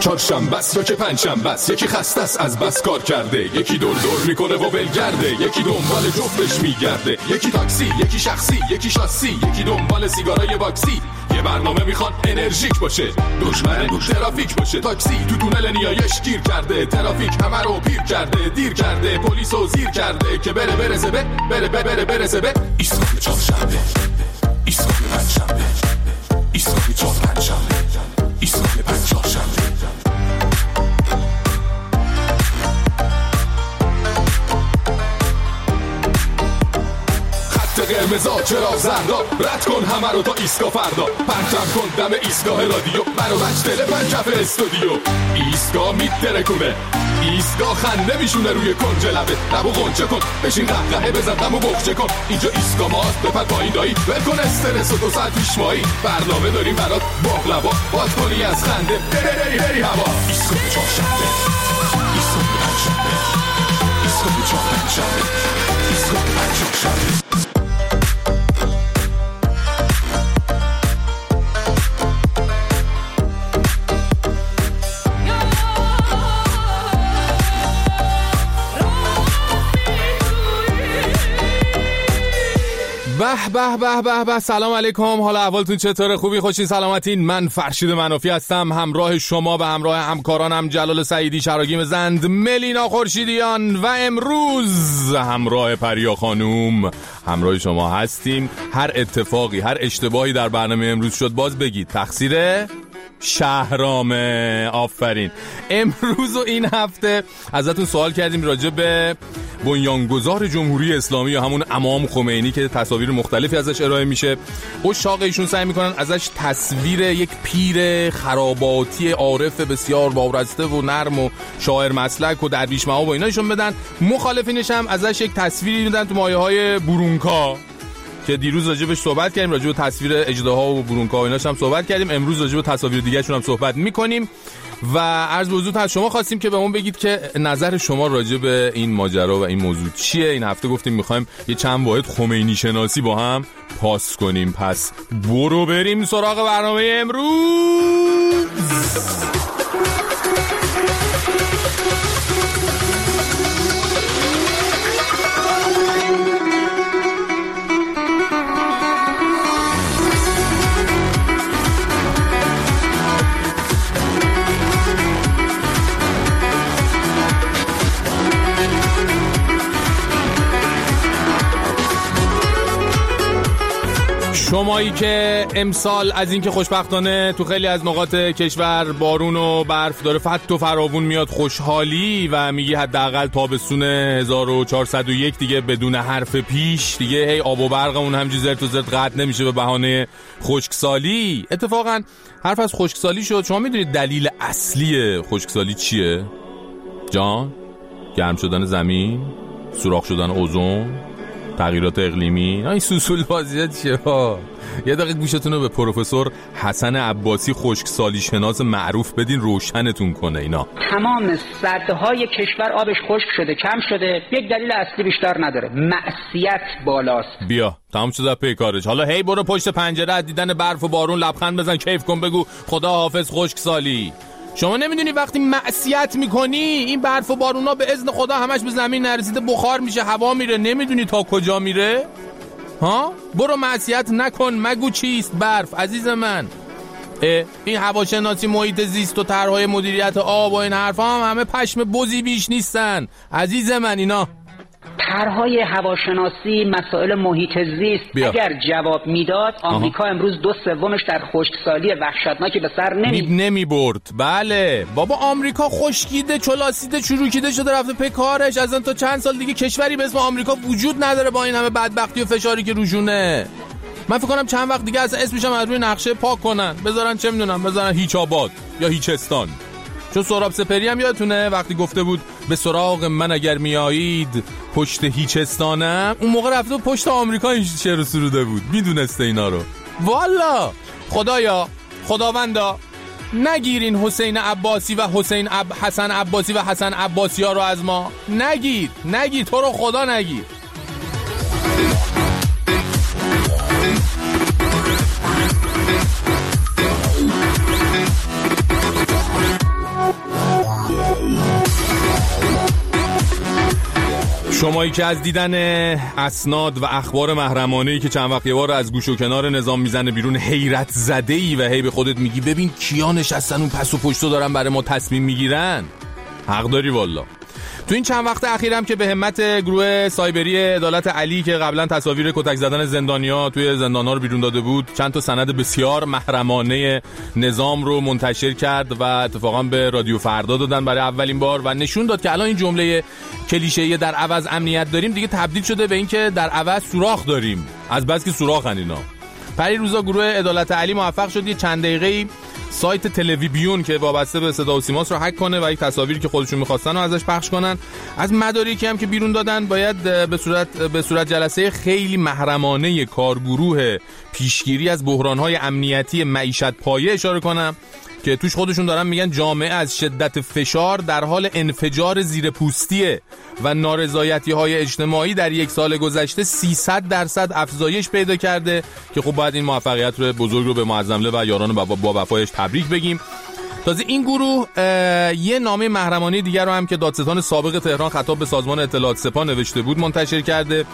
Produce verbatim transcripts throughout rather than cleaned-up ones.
چهارشنبه است یا که پنجشنبه است، یکی خسته است از بس کار کرده، یکی دور دور میکنه و ولگرده، یکی دنبال جفتش میگرده، یکی تاکسی، یکی شخصی، یکی شاسی، یکی دنبال سیگارای باکسی. یه برنامه میخوان انرژیک باشه، دشمن ترافیک باشه. تاکسی تو تونل نیایش گیر کرده، ترافیک همه رو پیر کرده، دیر کرده، پلیسو زیر کرده که بره برسه به بره بره بره برسه به ایستگاه چهارشنبه، ایستگاه پنجشنبه، ایستگاه چهار پنجشنبه، ایستگاه پنج چهارشنبه. قرمزا چرا زردا، رد کن همه رو تا ایستگاه فردا، پرچم کن دم ایستگاه رادیو، برو بچ دل پنجف استودیو. ایستگاه میترکونه، ایستگاه خنده میشونه روی کنج لبه، لبو غنچه کن بشین قهقهه بزن دمو بخچه کن. اینجا ایستگاه ماست بپر پایین دایی، ول کن استرس و دو ساعت پیش مایی، برنامه داریم برات باقلوا، باز کنی از خنده بری بری بری هوا. ایستگاه چهارشنبه، ایستگاه پنجشنبه، ایستگاه چهار پنجشنبه، ایستگاه پنج چهارشنبه. به به به به به. سلام علیکم، حالا احوالتون چطوره؟ خوبی خوشین سلامتین؟ من فرشید منافی هستم، همراه شما به همراه همکارانم جلال سعیدی، شراگیم زند، ملینا خورشیدیان و امروز همراه پریا خانوم همراه شما هستیم. هر اتفاقی، هر اشتباهی در برنامه امروز شد باز بگید تقصیر شهرامه. آفرین. امروز و این هفته ازتون سوال کردیم راجع به بنیانگذار جمهوری اسلامی یا همون امام خمینی که تصاویر مختلفی ازش ارائه میشه. اشاق ایشون سعی میکنن ازش تصویر یک پیر خراباتی عارف بسیار وارسته و نرم و شاعر مسلک و درویش مآب و ایناشون بدن. مخالفینش هم ازش یک تصویری میدن تو مایه‌های برونکا که دیروز راجبش صحبت کردیم، راجب تصویر اژدها و برونکا و ایناش هم صحبت کردیم. امروز راجب تصاویر دیگه‌شون هم صحبت میکنیم و عرض به حضورتون از شما خواستیم که بهمون بگید که نظر شما راجع به این ماجرا و این موضوع چیه. این هفته گفتیم میخوایم یه چند واحد خمینی شناسی با هم پاس کنیم. پس برو بریم سراغ برنامه امروز. شمایی که امسال از این که خوشبختانه تو خیلی از نقاط کشور بارون و برف داره فت و فراوون میاد، خوشحالی و میگی حداقل تابستون هزار و چهارصد و یک دیگه بدون حرف پیش دیگه هی آب و برقمون همینجوری زرت و زرت قطع نمیشه به بهانه خشکسالی. اتفاقا حرف از خشکسالی شد. شما میدونید دلیل اصلی خشکسالی چیه؟ جان؟ گرم شدن زمین؟ سوراخ شدن اوزون؟ تغییرات اقلیمی؟ این سوسول بازیه چیه ها؟ یه دقیقه گوشتون رو به پروفسور حسن عباسی خشکسالی شناس معروف بدین روشنتون کنه. اینا تمام سدهای کشور آبش خشک شده، کم شده، یک دلیل اصلی بیشتر نداره، معصیت بالاست. بیا تمام شده پیکارش. حالا هی برو پشت پنجره دیدن برف و بارون لبخند بزن، کیف کن، بگو خدا حافظ خشکسالی. شما نمیدونی وقتی معصیت میکنی این برف و بارونا به اذن خدا همش به زمین نرسیده بخار میشه، هوا میره، نمیدونی تا کجا میره؟ ها؟ برو معصیت نکن، مگو چیست برف عزیز من. این هواشناسی، محیط زیست و طرحهای مدیریت آب و این حرفا هم همه پشم بزی بیش نیستن عزیز من. اینا طرحهای هواشناسی، مسائل محیط زیست بیا. اگر جواب میداد آمریکا امروز دو سومش در خشکسالی وحشتناکی به سر نمی نمی برد. بله بابا، آمریکا خشکیده، چلاسیده، چروکیده شده، رفته پی کارش. از اون تا چند سال دیگه کشوری به اسم آمریکا وجود نداره با این همه بدبختی و فشاری که روشونه. من فکر کنم چند وقت دیگه اصلا اسمش هم از روی نقشه پاک کنن، بذارن چه میدونم بذارن هیچ آباد یا هیچستان. چون سهراب سپهری هم یادتونه وقتی گفته بود به سراغ من اگر میایید پشت هیچستانم، اون موقع رفته پشت آمریکا این شعر سروده بود، میدونسته اینا رو. والا خدایا، خداوندا نگیرین حسین عباسی و حسین عب... حسن عباسی و حسن عباسی ها رو از ما، نگیر نگیر، تو رو خدا نگیر. شمایی که از دیدن اسناد و اخبار محرمانه‌ای که چند وقت یه بار از گوش و کنار نظام میزنه بیرون حیرت زده‌ای و هی به خودت میگی ببین کیا نشستن اون پس و پشتو دارن برای ما تصمیم میگیرن، حق داری والله. تو این چند وقت اخیرم که به همت گروه سایبری عدالت علی که قبلا تصاویر کتک زدن زندانیا توی زندان‌ها رو بیرون داده بود، چند تا سند بسیار محرمانه نظام رو منتشر کرد و اتفاقا به رادیو فردا دادن برای اولین بار و نشون داد که الان این جمله کلیشه‌ای در عوض امنیت داریم دیگه تبدیل شده به این که در عوض سوراخ داریم، از بس که سوراخن اینا. پری روزا گروه عدالت علی موفق شد یه چند دقیقه‌ای سایت تلویزیون که وابسته به صدا و سیماست رو هک کنه و یک تصاویری که خودشون می‌خواستن رو ازش پخش کنن. از مدارکی هم که بیرون دادن باید به صورت به صورت جلسه خیلی محرمانه کارگروه پیشگیری از بحران‌های امنیتی معیشت پایه اشاره کنم که توش خودشون دارن میگن جامعه از شدت فشار در حال انفجار زیرپوستیه و نارضایتی‌های اجتماعی در یک سال گذشته سیصد درصد افزایش پیدا کرده که خب باید این موفقیت رو بزرگ رو به معظمله و یاران با وفایش تبریک بگیم. تازه این گروه یه نامه محرمانه دیگر رو هم که دادستان سابق تهران خطاب به سازمان اطلاعات سپاه نوشته بود منتشر کرده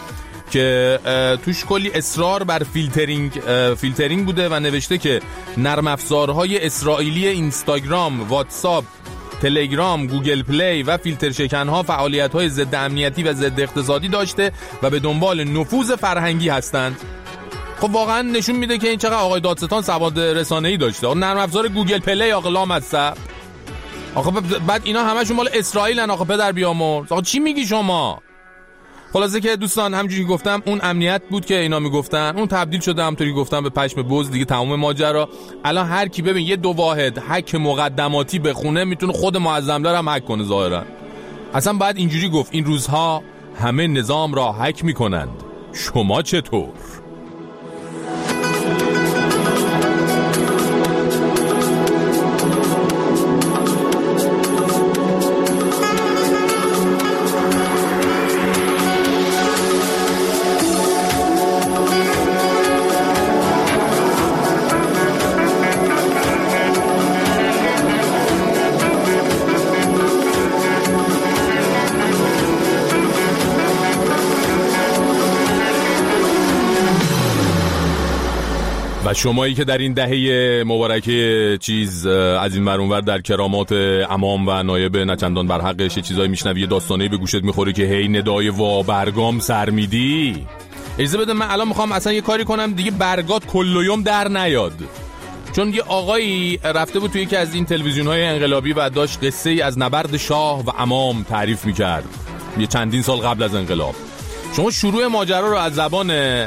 که توش کلی اصرار بر فیلترینگ فیلترینگ بوده و نوشته که نرم افزارهای اسرائیلی اینستاگرام، واتساپ، تلگرام، گوگل پلی و فیلتر شکنها فعالیت‌های ضد امنیتی و ضد اقتصادی داشته و به دنبال نفوذ فرهنگی هستند. خب واقعا نشون میده که این چقدر آقای دادستان سواد رسانه‌ای داشته. نرم افزار گوگل پلی آقا لامصب. آخه بعد اینا همشون مال اسرائیلن آقا پدر بیامرز. آقا چی میگی شما؟ خلاصه که دوستان همونجوری گفتم اون امنیت بود که اینا میگفتن، اون تبدیل شده همونطوری گفتم به پشم بز دیگه تمام ماجرا. الان هر کی ببین یه دو واحد هک مقدماتی بخونه میتونه خود معظم‌دار هم هک کنه ظاهرا. اصلا بعد اینجوری گفت این روزها همه نظام را هک میکنند، شما چطور؟ و شمایی که در این دهه مبارکه چیز از این ور در کرامات امام و نایب نچندان بر حقش چیزایی میشنوی، داستانی به گوشت میخوره که هی ندای وا برگام سر میدی. اجازه بده من الان میخوام اصلا یه کاری کنم دیگه برگات کلیوم در نیاد، چون یه آقایی رفته بود توی یکی از این تلویزیون‌های انقلابی و داشت قصه ای از نبرد شاه و امام تعریف میکرد یه چندین سال قبل از انقلاب. شما شروع ماجرا رو از زبان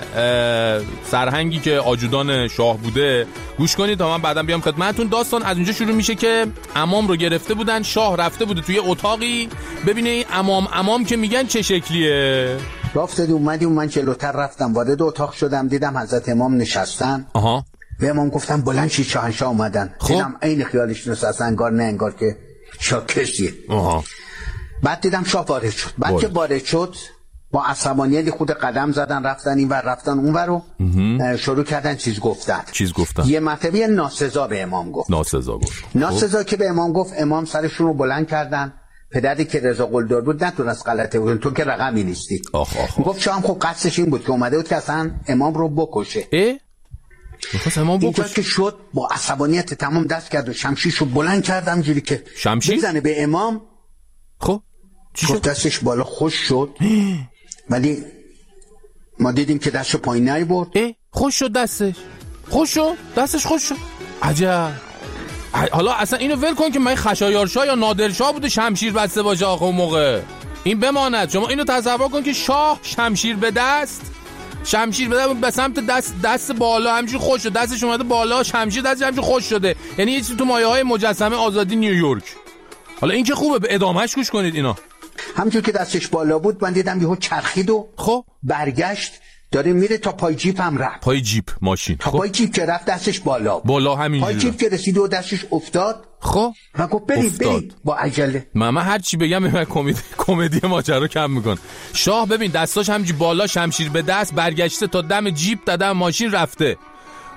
سرهنگی که آجودان شاه بوده گوش کنید تا من بعدم بیام خدمتتون. داستان از اونجا شروع میشه که امام رو گرفته بودن، شاه رفته بوده توی اتاقی ببینه این امام امام که میگن چه شکلیه. رفتید اومدی من جلوتر رفتم وارد اتاق شدم دیدم حضرت امام نشستن. آها. به امام گفتم بلند شید شاهنشاه اومدن. خب. دیدم عین خیالش نشستن انگار نه انگار که شاکشیه. آها. بعد دیدم شاه وارد شد. بعد بارد. که وارد شد با عصبانیت خود قدم زدن رفتن این ور رفتن اون ور رو شروع کردن چیز گفتن چیز گفتن یه مرتبه ناسزا به امام گفت ناسزا گفت ناسزا که به امام گفت امام سرشون رو بلند کردن. پدری که رضا قلدر بود نتونست غلطه بود، تو که رقمی نیستی. آخ آخ گفت شام خب قصدش این بود که اومده بود که اصلا امام رو بکشه. اه می‌خواست امام بکشه. اینجا که شد با عصبانیت تمام دست کرد و شمشیرشو بلند کردم جوری که شمشیر بزنه به امام. خب چی شد؟ دستش بالا خوش شد ولی ما دیدیم که دستش پایین نیبرد. اه خوش شد دستش خوش شد دستش خوش شد عجب. حالا اصلا اینو ول کن که من خشایارشاه یا نادرشاه بوده شمشیر بسته باشه آخه اون موقع این بماند. شما اینو تصور کن که شاه شمشیر به دست شمشیر به دست به سمت دست دست بالا همینجوری خوش شد، دستش اومده بالا شمشیر دستش همینجوری خوش شده، یعنی یه چیزی تو مایه‌های مجسمه آزادی نیویورک. حالا این که خوبه به ادامهش گوش کنید اینا. همونجور که دستش بالا بود من دیدم یهو چرخید و خب برگشت داره میره تا پای جیپ هم رفت. پای جیپ ماشین تا خب. پای جیپ که رفت دستش بالا بالا همینجوری پای جیپ که رسید و دستش افتاد. خب و گفت برید برید با عجله. من هر چی بگم من کمدی کمدی ماجرا کم میکن. شاه ببین دستاش همینجوری بالا شمشیر به دست برگشته تا دم جیپ دادم ماشین رفته.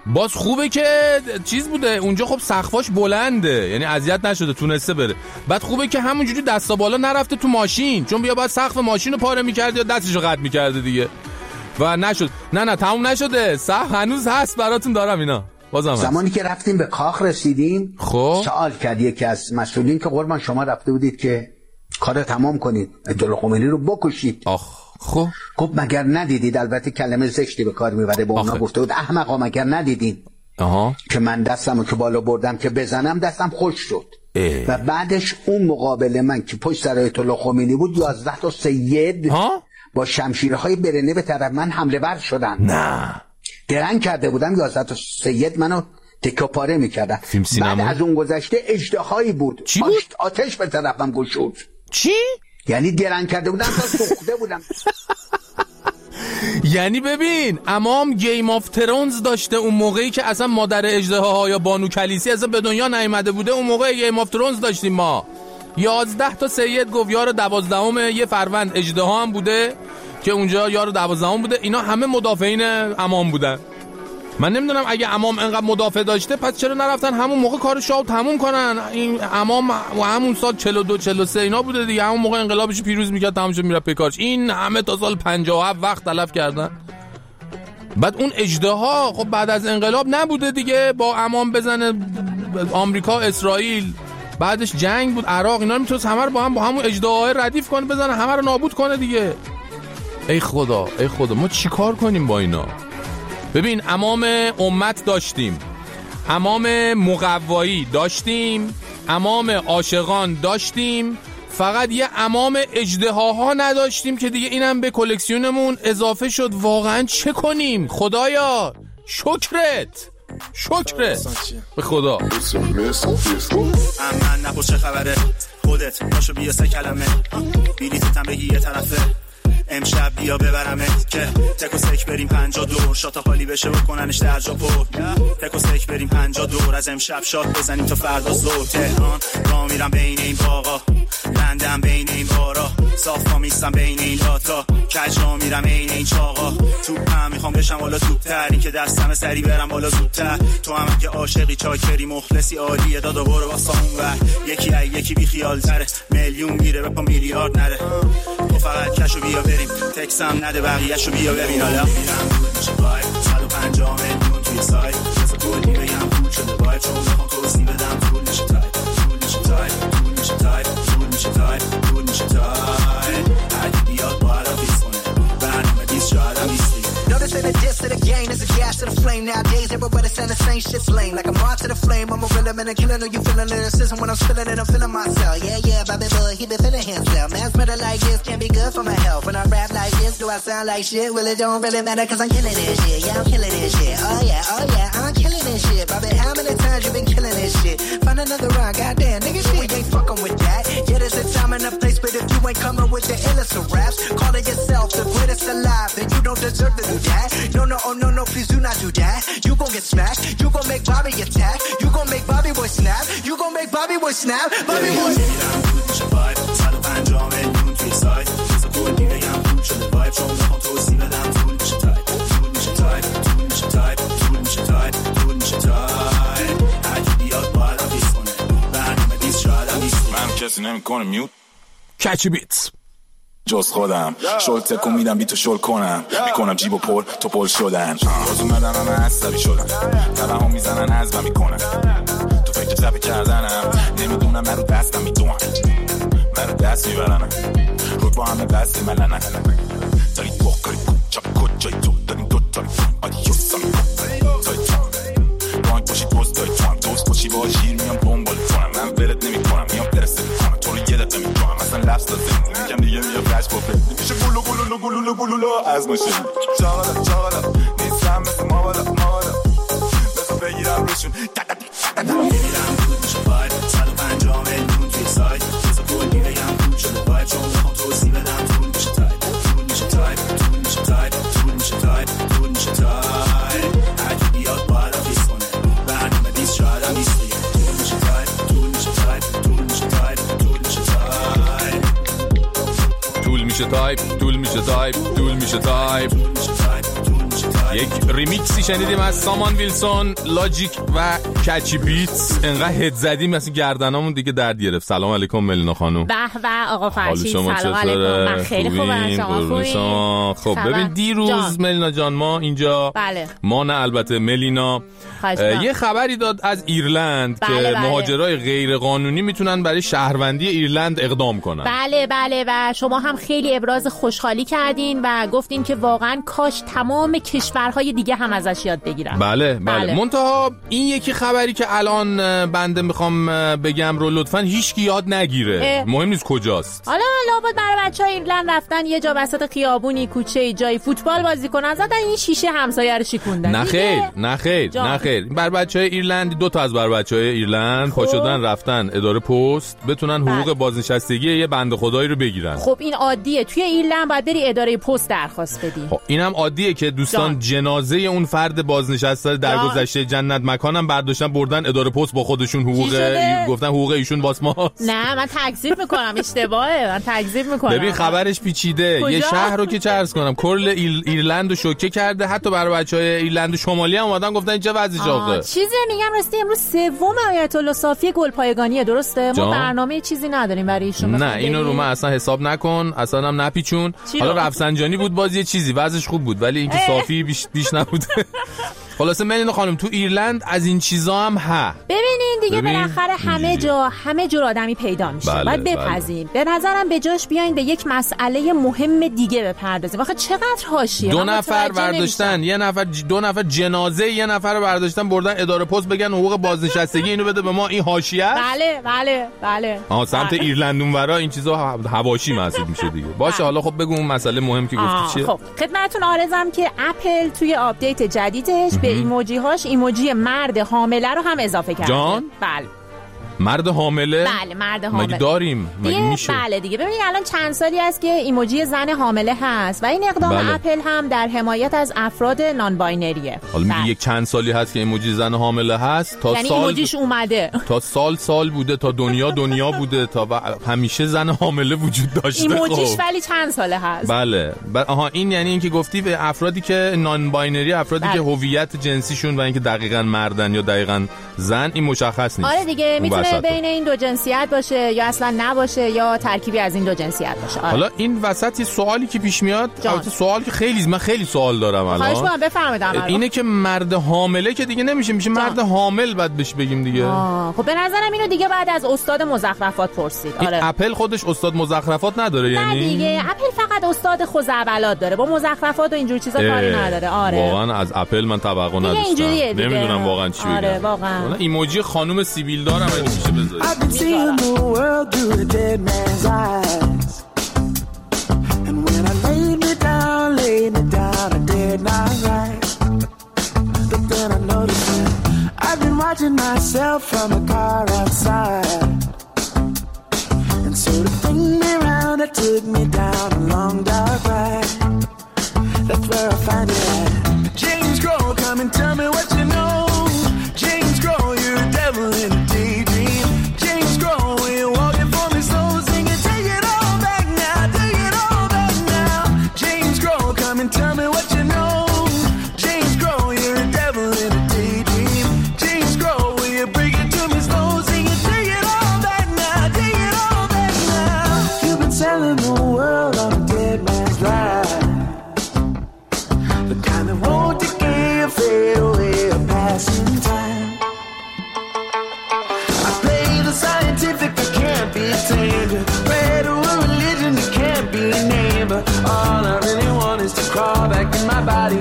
باز خوبه که چیز بوده اونجا، خب سقفاش بلنده، یعنی اذیت نشده، تونسته بره. بعد خوبه که همونجوری دستا بالا نرفته تو ماشین، چون بیا بعد سقف ماشین رو پاره می‌کرد یا دستشو قطع می‌کرده دیگه و نشد. نه نه تموم نشده، سقف هنوز هست براتون دارم اینا. بازم زمانی که رفتیم به کاخ رسیدیم، خب سوال کرد یکی از مسئولین که قربان شما رفته بودید که کار تمام کنید، عبدالله خمینی رو بکشید. آخ خب خب مگر ندیدید؟ البته کلمه زشتی به کار میبره، با اونا گفته بود احمقا مگر ندیدین آها که من دستمو که بالا بردم که بزنم دستم خوش شد. اه. و بعدش اون مقابل من که پشت سر عبدالله خمینی بود یازده تا سید ها؟ با شمشیرهای برنه به طرف من حمله ور شدن. نه درنگ کرده بودم، یازده تا سید منو تکه پاره میکردن. بعد از اون گذشته اژدهایی بود، چی بود؟ آتش به طرفم گشود. چی؟ یعنی درنگ کرده بودم تا سوخته بودم. یعنی ببین امام گیم آف ترونز داشته اون موقعی که اصلا مادر اژدهاها یا بانو کلیسی اصلا به دنیا نیامده بوده، اون موقع گیم آف ترونز داشتیم ما. یازده تا سید گفت یار دوازدهم یه فروند اژدها هم بوده که اونجا یار دوازدهم بوده، اینا همه مدافعین امام بودن. من نمیدونم اگه امام انقدر مدافع داشته پس چرا نرفتن همون موقع کار شاه تموم کنن؟ این امام و همون سال چهل و دو چهل و سه اینا بوده دیگه، همون موقع انقلابش پیروز میکرد تمام شد میره پیکارش. این همه تا سال پنجاه و هفت وقت تلف کردن. بعد اون اژدها خب بعد از انقلاب نبوده دیگه، با امام بزنه آمریکا اسرائیل، بعدش جنگ بود عراق، اینا رو میتونست همه رو با هم با همون اژدهای ردیف کنه، بزنه همه رو نابود کنه دیگه. ای خدا ای خدا ما چیکار کنیم با اینا؟ ببین امام امت داشتیم، امام مقوایی داشتیم، امام عاشقان داشتیم، فقط یه امام اژدهاها نداشتیم که دیگه اینم به کلکسیونمون اضافه شد. واقعا چه کنیم؟ خدایا شکرت شکرت به خدا. من نپوش چه خبره خودت باشو بیا سه کلمه بیلیتتم بگی یه طرفه امشب بیا ببرمت که تکو سک بریم پنجا دور شاتا خالی بشه بکننش در جا پر تکو سک بریم پنجا دور از امشب شات بزنیم تا فردا زور تهران را میرم بین این باغا لندن بین این بارا صاف ما میستم بین این لاتا کج را میرم این این چاقا توپ هم میخوام بشم والا توپتر این که دستم سری برم والا زودتر تو هم که عاشقی چاکری مخلصی عالیه دادا برو واسه اون ور یکی ای یکی بی خیال تره میلیون میره به پا میلیارد نره تو فقط کشو بیا بریم تکسم نده بقیه‌شو بیا ببین حالا میرم میشه وای صد و پنجاه میلیون توی سایت بذار کلی بگم پول شده وای چون میخوام توضیح بدم طول میشه تایپ طول میشه تایپ طول میشه تایپ طول میشه تایپ طول میشه تایپ اگه بیاد باید آفیس کنه برنامه دیست شاید هم نیستی Notice that the diss to the game is a gas to the flame. Nowadays, everybody saying the same shit's lame. Like I'm on to the flame, I'm a real man and killing. Know you feeling lyricism when I'm spilling it, I'm feeling myself. Yeah, yeah, Bobby Boy, he been feeling himself. Man's better like this, can't be good for my health. When I rap like this, do I sound like shit? Well, it don't really matter cause I'm killing this shit. Yeah, I'm killing this shit. Oh yeah, oh yeah, I'm killing this shit. Bobby, how many times you been killing this shit? Find another rhyme, goddamn, nigga shit. We ain't fucking with that. Yeah, there's a time and a place, but if you ain't coming with the illest of raps, call it yourself the greatest alive, then you don't deserve to do that. No, no, oh no, no, please do not do that. You gon' get smashed. You gon' make Bobby attack. You gon' make Bobby boy snap. You gon' make Bobby boy snap. Bobby boy. میرم طول میشه وایب صد و پنجاه میلیون توی سایت بذار کلی بگم پول شده وایب چون میخوام توضیح بدم طول میشه تایپ طول میشه تایپ طول میشه تایپ طول میشه تایپ طول میشه تایپ اگه بیاد باید آفیس کنه برنامه دیست شاید هم نیستی من کسی نمیکنه میوت کچی بیت جز خودم شل تکو میدم بی تو شل کنم میکنم جیب و پر تو پل شدن باز اومدم همه عصبی شدن تبه هم میزنن عزبم میکنن تو فکر تبه کردنم نمیدونم من رو دستم میدونم من رو دست میبرنم رو با همه دستی ملنن داری بخاری کچا کجای تو داریم دو تاری آدیوس هم تایی تو بانک باشی دوست داری تو هم دوست باشی با شیر میام دنبال کنم من ولت نمی کنم میام درسته میکنم تو رو یه دقیقه میکنم مثلا لفظ دازه میگم دیگه میام فلش بفره میشه گلو گلو گلو گلو از ماشین چاقالا چاقالا نیستم مثل ماوالا ماوالا بذار بگیرم روشون میرم طول میشه وایب صد و پنجاه میلیون توی سایت بذار کلی بگم پول شده وایب چون میخوام توضیح بدم طول میشه تایپ طول میشه تایپ طول میشه تایپ طول میشه تایپ طول میشه تایپ اگه بیاد باید آفیس کنه برنامه دیست شاید هم نیستی طول میشه تایپ طول میشه تایپ طول میشه تایپ طول میشه تایپ طول میشه تایپ طول میشه تایپ طول میشه تایپ طول میشه تایپ طول میشه تایپ یک ریمیکسی شنیدیم از سامان ویلسون، لاجیک و کچی بیتس. انقدر هد زدیم مثلا گردنامون دیگه درد گرفت. سلام علیکم ملینا خانم. به به آقا فرشید، سلام علیکم. من خیلی خوبم، شما خوبین؟ خب ببین دیروز جان. ملینا جان ما اینجا بله. ما نه البته ملینا یه خبری داد از ایرلند بله که بله. مهاجرای غیر قانونی میتونن برای شهروندی ایرلند اقدام کنن. بله بله و شما هم خیلی ابراز خوشحالی کردین و گفتین که واقعا کاش تمام کشورهای دیگه هم ازش یاد بگیرن. بله بله, بله. منتها این یکی خبری که الان بنده میخوام بگم رو لطفاً هیچکی یاد نگیره. اه. مهم نیست کجاست. حالا لابد برای بچهای ایرلند رفتن یه جا وسط خیابونی کوچه جای فوتبال بازی کنن، زدن این شیشه همسایه رو شکوندن. نه خیر نه خیر نه خیر. بر بچهای ایرلند دو تا از بر بچهای ایرلند پا شدن رفتن اداره پست بتونن حقوق بله. بازنشستگی یه بنده خدایی رو بگیرن. خب این عادیه، توی ایرلند باید بری اداره پست درخواست بدی. خب اینم عادیه که دوستان جان. جنازه اون فرد بازنشسته در گذشته جنت مکانم برداشتن بردن اداره پست با خودشون حقوق ای... گفتن حقوق ایشون واس ماست. نه من تکذیب میکنم، اشتباهه، من تکذیب میکنم. ببین خبرش پیچیده. یه شهر رو که چه عرض کنم کل ایل... ایرلند رو شوکه کرده، حتی برای بچهای ایرلند شمالی هم اومدن گفتن چه وضعش آخه. چیزی میگم راستی امروز سوم آیت الله صافی گلپایگانی درسته؟ ما برنامه چیزی نداریم برای ایشون. نه اینو رو من اصلا حساب نکن، اصلا هم نپیچون. حالا رفسنجانی بود باز یه چیزی وضعش خوب بود ولی اینکه صافی بیش بیش نبوده. خلاصه ملینا خانم تو ایرلند از این چیزا هم ها. ببینین دیگه بالاخره همه جا همه جور آدمی پیدا میشه. بله، باید بپذیم. بله. به نظرم به جاش بیاین به یک مسئله مهم دیگه بپردازیم. واخه چقدر حاشیه. دو نفر برداشتن، یه نفر دو نفر جنازه یه نفر رو برداشتن بردن اداره پست بگن حقوق بازنشستگی اینو بده به ما، این حاشیه است. بله بله بله. آها سمت بله. ایرلند اونورا این چیزا حواشی محسوب میشه دیگه. باشه حالا خب بگو اون مسئله مهم که گفتی چیه؟ خب خدمتتون عرضم که اپل توی آپدیت جدیدش به ایموجی هاش ایموجی مرد حامله رو هم اضافه کرده. جان؟ بله. مرد حامله؟ بله مرد حامله. مگه داریم؟ مگه میشه؟ بله دیگه. ببینید الان چند سالی است که ایموجی زن حامله هست و این اقدام بله. اپل هم در حمایت از افراد نان باینریه. حالا میگه یک چند سالی هست که ایموجی زن حامله هست تا یعنی سال ایموجیش اومده. تا سال سال بوده، تا دنیا دنیا بوده، تا همیشه زن حامله وجود داشته. ایموجیش خب. ولی چند ساله هست. بله. ب... آها این یعنی اینکه گفتی به افرادی که نان باینری، افرادی بله. که هویت جنسیشون و اینکه دقیقاً مردن یا دقیقاً زن این مشخص نیست. آره دیگه میتونه بین این دو جنسیت باشه یا اصلا نباشه یا ترکیبی از این دو جنسیت باشه. آره. حالا این وسط یه سوالی که پیش میاد، البته سوال که خیلی من خیلی سوال دارم الان. خواهش می‌کنم بفرمایید. اینه که مرد حامله که دیگه نمیشه، میشه جان. مرد حامل بعد بهش بگیم دیگه. آه. خب به نظرم اینو دیگه بعد از استاد مزخرفات پرسید. آره. اپل خودش استاد مزخرفات نداره یعنی؟ نه دیگه اپل فقط استاد خزعبلات داره، با مزخرفات و اینجور چیزا کاری نداره. آره. واقعا از اپل من توقع نداشتم. نمیدونم واقعا چی بگم. آره واقعا. ایموجی خانم سیبیل دارم میشه بذارید. Seeing the world through a dead man's eyes. And when I laid me down, laid me down, I did not rise. But then I noticed that I've been watching myself from a car outside. And so to bring me round, it took me down a long dark ride. That's where I find it at. James Crow, come and tell me what you know. James Crow, you're a devil in a daydream. James Crow, you're walking for me slow, singing, take it all back now, take it all back now. James Crow, come and tell me what you know. James Crow, you're a devil in a daydream. James Crow, will you bring it to me slow, singing, take it all back now, take it all back now. You've been selling the world on a dead man's lie. The kind that won't decay or fade away or pass in time. I play the scientific, I can't be tamed. Pray to a religion that can't be named. But all I really want is to crawl back in my body.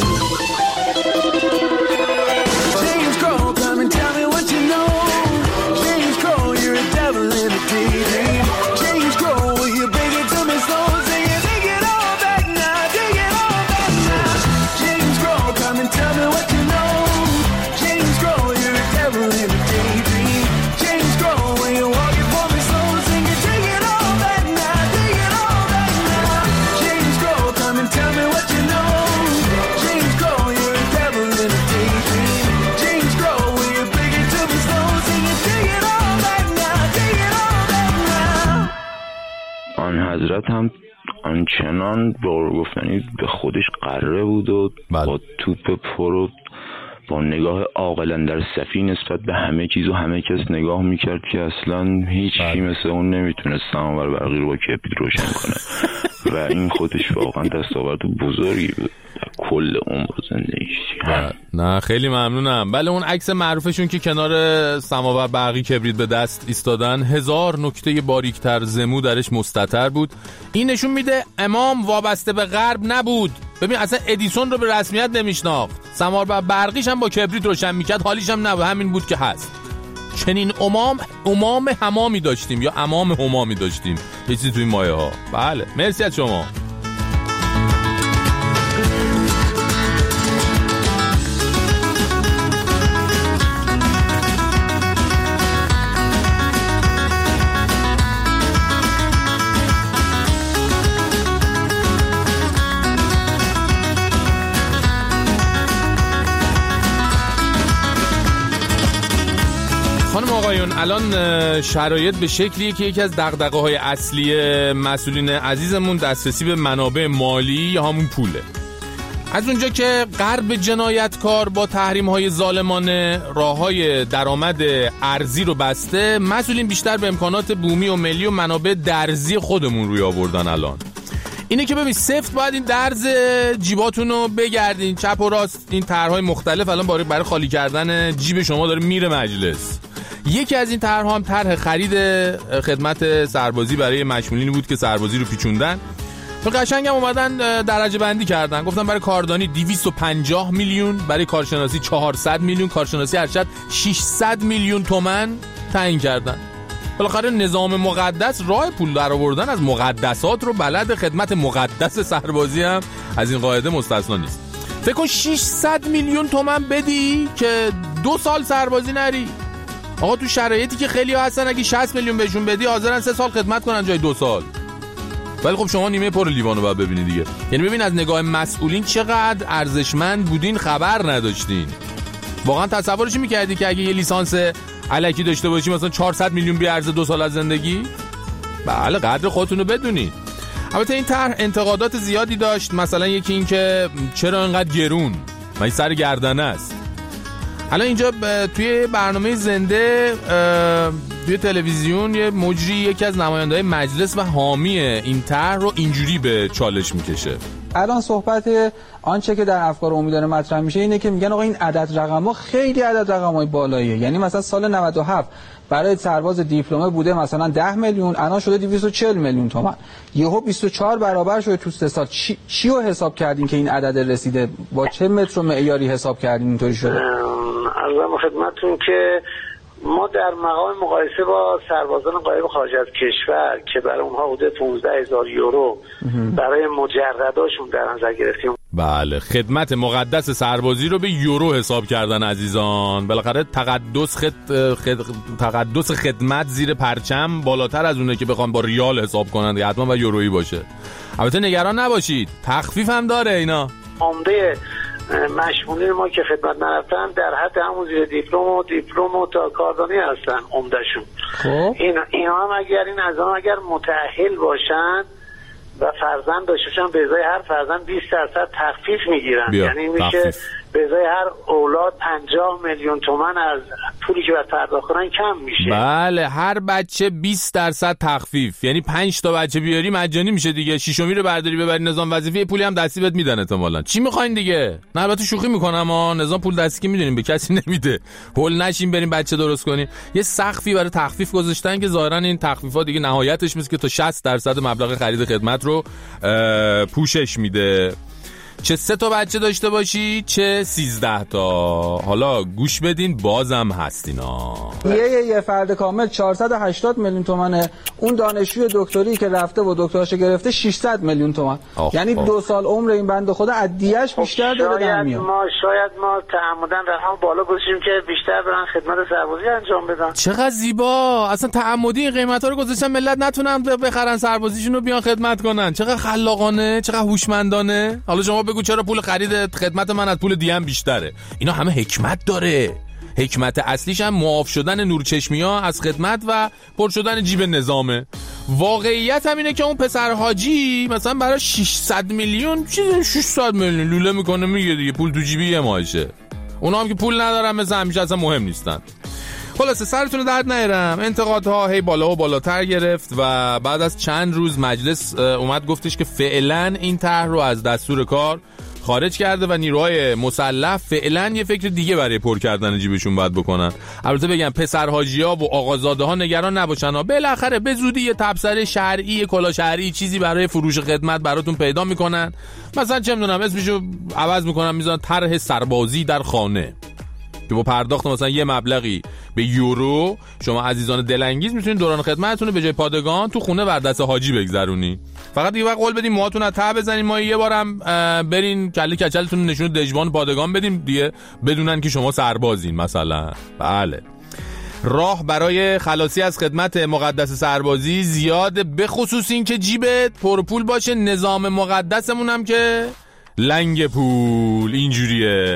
James Crow, come and tell me what you know. James Crow, you're a devil in a daydream. James Crow, will you bring it to me slow? Sing it, take it all back now, take it all back now. James Crow, come and tell me what you know. James Crow, you're a devil in a daydream. James Crow, when you're walking for me slow, sing it, take it all back now, take it all back now. James Crow, come and tell me what you know. James Crow, you're a devil in a daydream. James Crow, when you bring it to me slow, sing it, take it all back now, take it all back now. آن حضرت هم آنچنان بار گفتنی به خودش قره بود و بله. با توپ پرو با نگاه عاقلانه در صفی نسبت به همه چیز و همه کس نگاه میکرد که اصلا هیچ کی مثل اون نمیتونست سماور برقی رو با کبریت روشن کنه و این خودش واقعا دستاورد بزرگی بود در کل عمر زندگیش. نه خیلی ممنونم. بله اون عکس معروفشون که کنار سماور برقی کبریت به دست ایستادن هزار نکته باریکتر زمو درش مستتر بود. این نشون میده امام وابسته به غرب نبود. ببین اصلا ادیسون رو به رسمیت نمیشناخت، سماور برقیش هم با کبریت روشن میکرد، حالیش هم نبود، همین بود که هست. چنین امام امام همامی داشتیم یا امام همامی داشتیم، یه چیزی توی مایه ها. بله مرسی از شما. الان شرایط به شکلیه که یکی از دغدغه‌های اصلی مسئولین عزیزمون دسترسی به منابع مالی یا همون پوله. از اونجا که غرب جنایتکار با تحریم‌های ظالمانه راه‌های درآمد ارزی رو بسته، مسئولین بیشتر به امکانات بومی و ملی و منابع درزی خودمون روی آوردن. الان اینه که ببین سفت باید این درز جیباتون رو بگردین چپ و راست. این طرح‌های مختلف الان برای خالی کردن جیب شما داره میره مجلس. یکی از این طرح‌ها هم طرح خرید خدمت سربازی برای مشمولینی بود که سربازی رو پیچوندن. تو قشنگ هم اومدن درجه بندی کردن، گفتن برای کاردانی دویست و پنجاه میلیون، برای کارشناسی چهارصد میلیون، کارشناسی ارشد ششصد میلیون تومان تعیین کردن. بالاخره نظام مقدس راه پول در آوردن از مقدسات رو بلد، خدمت مقدس سربازی هم از این قاعده مستثنا نیست. فکر کن ششصد میلیون تومان بدی که دو سال سربازی نری. آقا تو شرایطی که خیلی ها هستن اگه شصت میلیون بهشون بدی حاضرن سه سال خدمت کنن جای دو سال. ولی خب شما نیمه پر لیوانو باید ببینید دیگه. یعنی ببین از نگاه مسئولین چقدر ارزشمند بودین خبر نداشتین. واقعا تصورش می‌کردی که اگه یه لیسانس الکی داشته باشی مثلا چهارصد میلیون بیارزه دو سال از زندگی؟ بله قدر خودتون رو بدونید. البته این طرح انتقادات زیادی داشت، مثلا یکی این که چرا اینقدر گرون؟ من سر گردنه است. الان اینجا توی برنامه زنده توی تلویزیون یه مجری یکی از نماینده‌های مجلس و حامی این طرح رو اینجوری به چالش میکشه. الان صحبت آنچه که در افکار عمومی داره مطرح میشه اینه که میگن آقا این عدد رقم‌ها خیلی عدد رقم‌های بالاییه. یعنی مثلا سال نود و هفت برای سرباز دیپلمه بوده مثلا ده میلیون، الان شده دویست و چهل میلیون تومان. یهو بیست و چهار برابر شده تو سه سال. چی چی رو حساب کردین که این عدد رسیده؟ با چه متر و معیاری حساب کردین اینطوری شده؟ عرضم خدمتتون که ما در مقام مقایسه با سربازان غایب خارج از کشور که برای اونها حدود پانزده هزار یورو برای مجرداشون در نظر گرفتیم. بله خدمت مقدس سربازی رو به یورو حساب کردن عزیزان. بالاخره تقدس خد... خد... تقدس خدمت زیر پرچم بالاتر از اونه که بخوام با ریال حساب کنن، حتما باید یورویی باشه. البته نگران نباشید خفیف هم داره اینا. عمده مشمولین ما که خدمت نرفتن در حد همون زیر دیپلم و دیپلم و تا کاردانی هستن عمدشون. خب این اینا هم اگر این از آن اگر متأهل باشن و فرزند داشته باشن به ازای هر فرزند بیست درصد تخفیف میگیرن. یعنی میشه به ازای هر اولاد پنجاه میلیون تومان از پولی که باید پرداخت کنن کم میشه. بله هر بچه بیست درصد تخفیف، یعنی پنج تا بچه بیاری مجانی میشه دیگه. شیشمی رو برداری ببری نظام وظیفه پولی هم دستی بهت میدن احتمالاً. چی میخواین دیگه؟ نه البته شوخی میکنم اما نظام پول دستی که میدونیم به کسی نمیده. هول نشین بریم بچه درست کنین. یه سقفی برای تخفیف گذاشتن که ظاهرا این تخفیفات دیگه نهایتش میشه که تا شصت درصد مبلغ خرید خدمت رو پوشش میده. چه سه تا بچه داشته باشی چه سیزده تا. حالا گوش بدین بازم هستینا. یه یه, یه فرد کامل چهارصد و هشتاد میلیون تومانه. اون دانشجوی دکتری که رفته و دکتراشو گرفته ششصد میلیون تومان. یعنی آه. دو سال عمر این بنده خدا ادیه‌اش بیشتر داره در میاد. ما شاید ما تعمدن رقم بالا گذاشتیم که بیشتر برن خدمت سربازی انجام بدن. چقدر زیبا. اصلا تعمدی این قیمتا رو گذاشتن ملت نتونن بخرن سربازیشون رو بیان خدمت کنن. چقدر خلاقانه، چقدر هوشمندانه. حالا شما بگو چرا پول خرید خدمت من از پول دیگه بیشتره؟ اینا همه حکمت داره. حکمت اصلیش هم معاف شدن نورچشمی ها از خدمت و پر شدن جیب نظامه. واقعیت هم اینه که اون پسر حاجی مثلا برای ششصد میلیون چیزی ششصد میلیون لوله میکنه میگه دیگه پول تو جیبی یه ماهشه. اونا هم که پول ندارن مثلا همیشه اصلا مهم نیستن. خلاصه سرتون درد نیارم، انتقادها هی بالا و بالاتر گرفت و بعد از چند روز مجلس اومد گفتش که فعلا این طرح رو از دستور کار خارج کرده و نیروهای مسلح فعلا یه فکر دیگه برای پر کردن جیبشون باید بکنن. البته بگم پسر حاجی‌ها و آقازاده ها نگران نباشن ها، بالاخره به زودی یه تبصره شرعی کلا شرعی چیزی برای فروش خدمت براتون پیدا میکنن. مثلا چه میدونم اسمشو عوض میکنن میذارن طرح سربازی در خانه که با پرداخت مثلا یه مبلغی به یورو شما عزیزان دلانگیز میتونید دوران خدمتتون رو به جای پادگان تو خونه بر دست حاجی بگذرونی. فقط دیگه وقت قول بدیم موهاتون رو ته بزنین، ما یه بارم برین کله کچلتون نشون دژبان پادگان بدیم دیگه بدونن که شما سربازین مثلا. بله راه برای خلاصی از خدمت مقدس سربازی زیاده، به خصوص این که جیبت پرپول باشه. نظام مقدسمون هم که لنگ پول اینجوریه.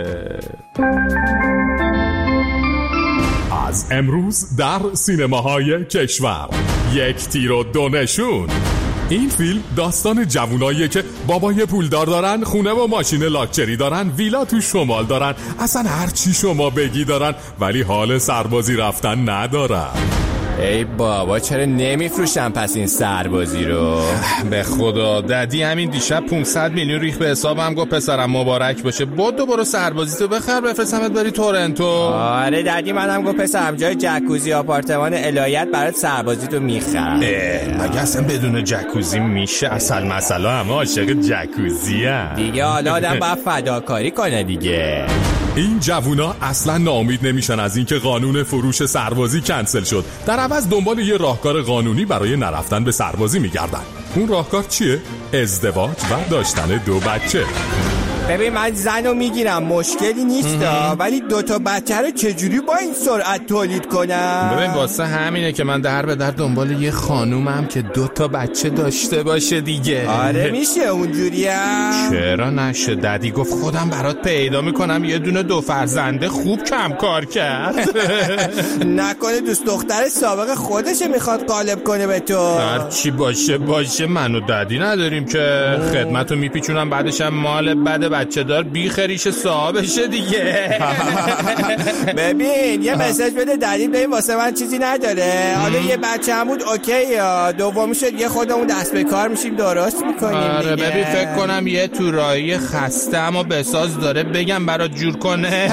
از امروز در سینماهای کشور یک تیر و دو نشون. این فیلم داستان جووناییه که بابای پولدار دارن، خونه و ماشین لاکچری دارن، ویلا تو شمال دارن، اصلا هر چی شما بگی دارن، ولی حال سربازی رفتن ندارن. ای بابا چرا نمیفروشن پس این سربازی رو؟ به خدا ددی همین دیشب پانصد میلیون ریخ به حسابم، گفت پسرم مبارک باشه بدو برو سربازی تو بخر بفرستمت بری تورنتو. آره ددی منم گفت پسرم جای جکوزی آپارتمان الهیت برات سربازی تو میخرم. مگه اصلا بدون جکوزی میشه؟ اصل مسئله همه عاشق جکوزی هم دیگه. حالا آدم باید فداکاری کنه دیگه. این جوونا اصلا ناامید نمیشن از اینکه قانون فروش سربازی کنسل شد، در عوض دنبال یه راهکار قانونی برای نرفتن به سربازی میگردن. اون راهکار چیه؟ ازدواج و داشتن دو بچه. ببین من زنو میگیرم مشکلی نیستا، ولی دوتا بچه رو چجوری با این سرعت تولید کنم؟ ببین واسه همینه که من در به در دنبال یه خانومم که دوتا بچه داشته باشه دیگه. آره میشه اونجوری هم؟ چرا نشه؟ ددی گفت خودم برات پیدا میکنم یه دونه دو فرزنده خوب کم کار کرد. نکنه دوست دختر سابق خودشه میخواد غالب کنه به تو؟ هر چی باشه باشه، من و ددی نداریم که خدمتو میپیچونم بعدش هم مال بده بچه دار بی خریش صاحبشه دیگه. ببین یه مسیج بده دلیل به این واسه من چیزی نداره. حالا یه بچه هم بود اوکی، یا دومی شد یه خودمون دست به کار میشیم درست میکنیم. آره ببین فکر کنم یه تورایی خسته اما بساز داره، بگم برات جور کنه.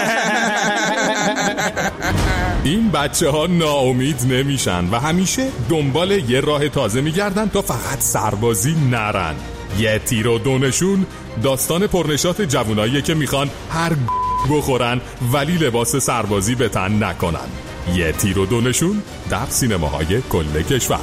این بچه ها ناامید نمیشن و همیشه دنبال یه راه تازه میگردن تا فقط سربازی نرن. یه تیر و دو نشون داستان پرنشاط جوونایی که میخوان هر بخورن ولی لباس سربازی به تن نکنن. یه تیر و دو نشون در سینماهای کل کشور.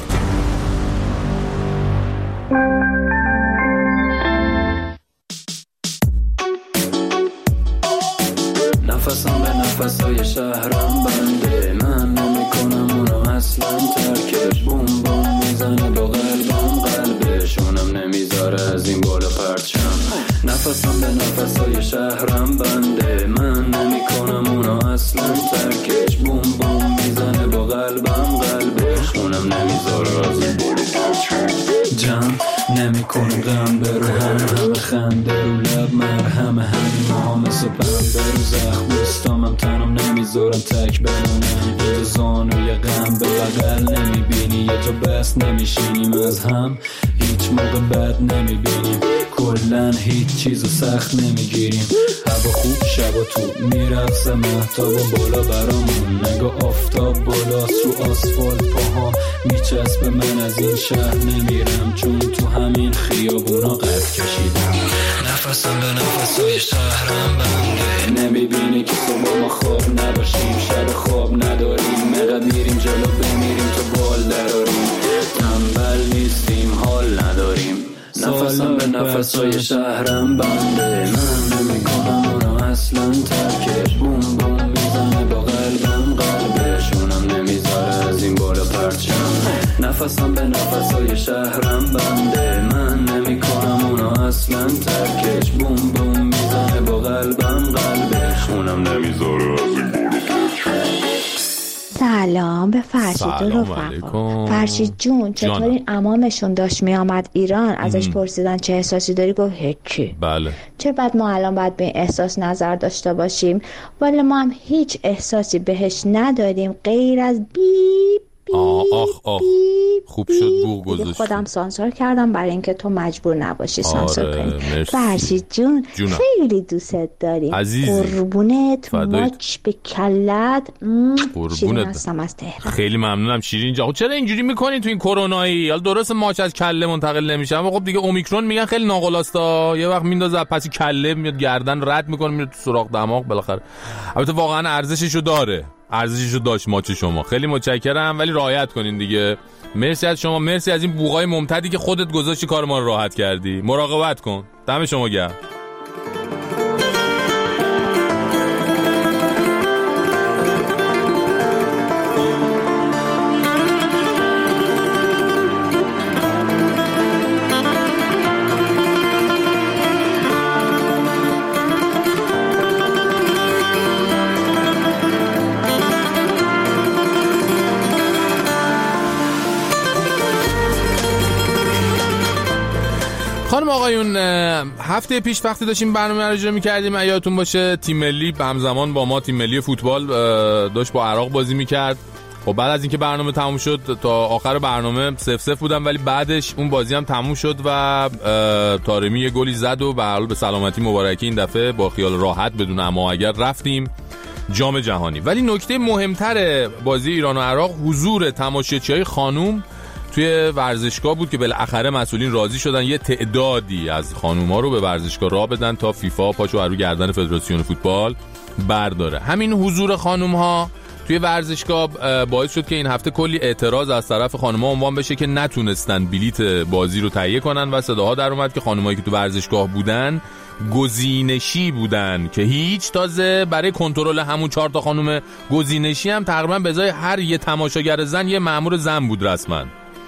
نفسم به نفسای شهرم بنده، من نمیکنم اونو اصلا ترکش. بوم بوم میزنه با قلبم قلبشونم نمیذاره از این بالا پرچم. نفسم به نفسای شهرم بنده، من نمیکنم اونو اصلا ترکش. بوم بوم میزنه با قلبم قلبش اونم نمیذاره از این بالا پرچم. جمع نمیکنم غم برو هم همه خنده رو لب مرهم همین ما مثل پنبه رو زخم بستامم تنم نمیذارم تک بمونم. یه زانوی غم به بغل نمیبینی، یه جا بس نمیشینیم از هم هیچ موقع بد نمیبینیم. کلن هیچ چیزو سخت نمیگیریم. هوا خوب شبا تو میرفت مهتاب و بالا برامون، نگاه آفتاب بالاست رو آسفالت پاها میچسبه. من از این شهر نمیرم چون تو همین خیابونا قد کشیدم. نفسم به نفسای شهرم بنده، نمیبینی که صبح ما خواب نباشیم، شب خواب نداریم، مقدر میریم جلو بمیریم تو بال دراریم. تنبل نیستیم حال نداریم. نفسم به نفسای شهرم بنده، من نمیکنم اونو اصلا ترکش. بوم بوم میزنه با قلبم قلبشونم نمیذاره از این بالا پرچم. نفسم به نفسای شهرم بنده، من نمیکنم اونو اصلا ترکش. بوم بوم میزنه با قلبم قلبش اونم نمیذاره از این بالا پرچم. سلام به فرشید و رفقا. فرشید جون چطور این عمامشون داشت می آمد ایران ازش پرسیدن چه احساسی داری؟ گفت هیچی. بله. چه بعد ما الان باید به این احساس نظر داشته باشیم؟ ولی ما هم هیچ احساسی بهش نداریم غیر از بیپ آه آخ آخ خوب شد بوق گذاشت. خودم سانسور کردم برای اینکه تو مجبور نباشی سانسور کنی. فرشید جون جونم. خیلی دوست داریم قربونت ماچ به کلت. شیرین هستم از تهران. خیلی ممنونم شیرین جان. چرا اینجوری میکنین تو این کرونایی؟ حالا درست ماچ از کله منتقل نمیشه اما خب دیگه اومیکرون میگن خیلی ناقلاستا، یه وقت میندازه پس کله میاد گردن رد میکنه میره تو سوراخ دماغ بالاخره. البته واقعا ارزششو داره، ارزششو داشت ماچ شما. خیلی متشکرم ولی رعایت کنین دیگه. مرسی از شما، مرسی از این بوقای ممتدی که خودت گذاشتی کار ما رو راحت کردی. مراقبت کن. دم شما گرم. خانم آقایون، هفته پیش وقتی داشتیم برنامه رو اجرا می‌کردیم یادتون باشه تیم ملی همزمان با ما تیم ملی فوتبال داشت با عراق بازی می‌کرد. خب بعد از اینکه برنامه تموم شد تا آخر برنامه صفر صفر بودم ولی بعدش اون بازی هم تموم شد و طارمی یه گلی زد و به حال به سلامتی مبارکی این دفعه با خیال راحت بدون اما اگر رفتیم جام جهانی. ولی نکته مهمتر بازی ایران و عراق حضور تماشاگرای خانوم توی ورزشگاه بود که بالاخره مسئولین راضی شدن یه تعدادی از خانوما رو به ورزشگاه راه بدن تا فیفا پاشو رو گردن فدراسیون فوتبال برداره. همین حضور خانوم‌ها توی ورزشگاه باعث شد که این هفته کلی اعتراض از طرف خانوما عنوان بشه که نتونستن بلیت بازی رو تهیه کنن و صداها در اومد که خانمایی که تو ورزشگاه بودن گزینشی بودن که هیچ. تازه برای کنترل همون چهار تا خانم گزینشی هم تقریبا به ازای هر یه تماشاگر زن یه مأمور زن بود رسما.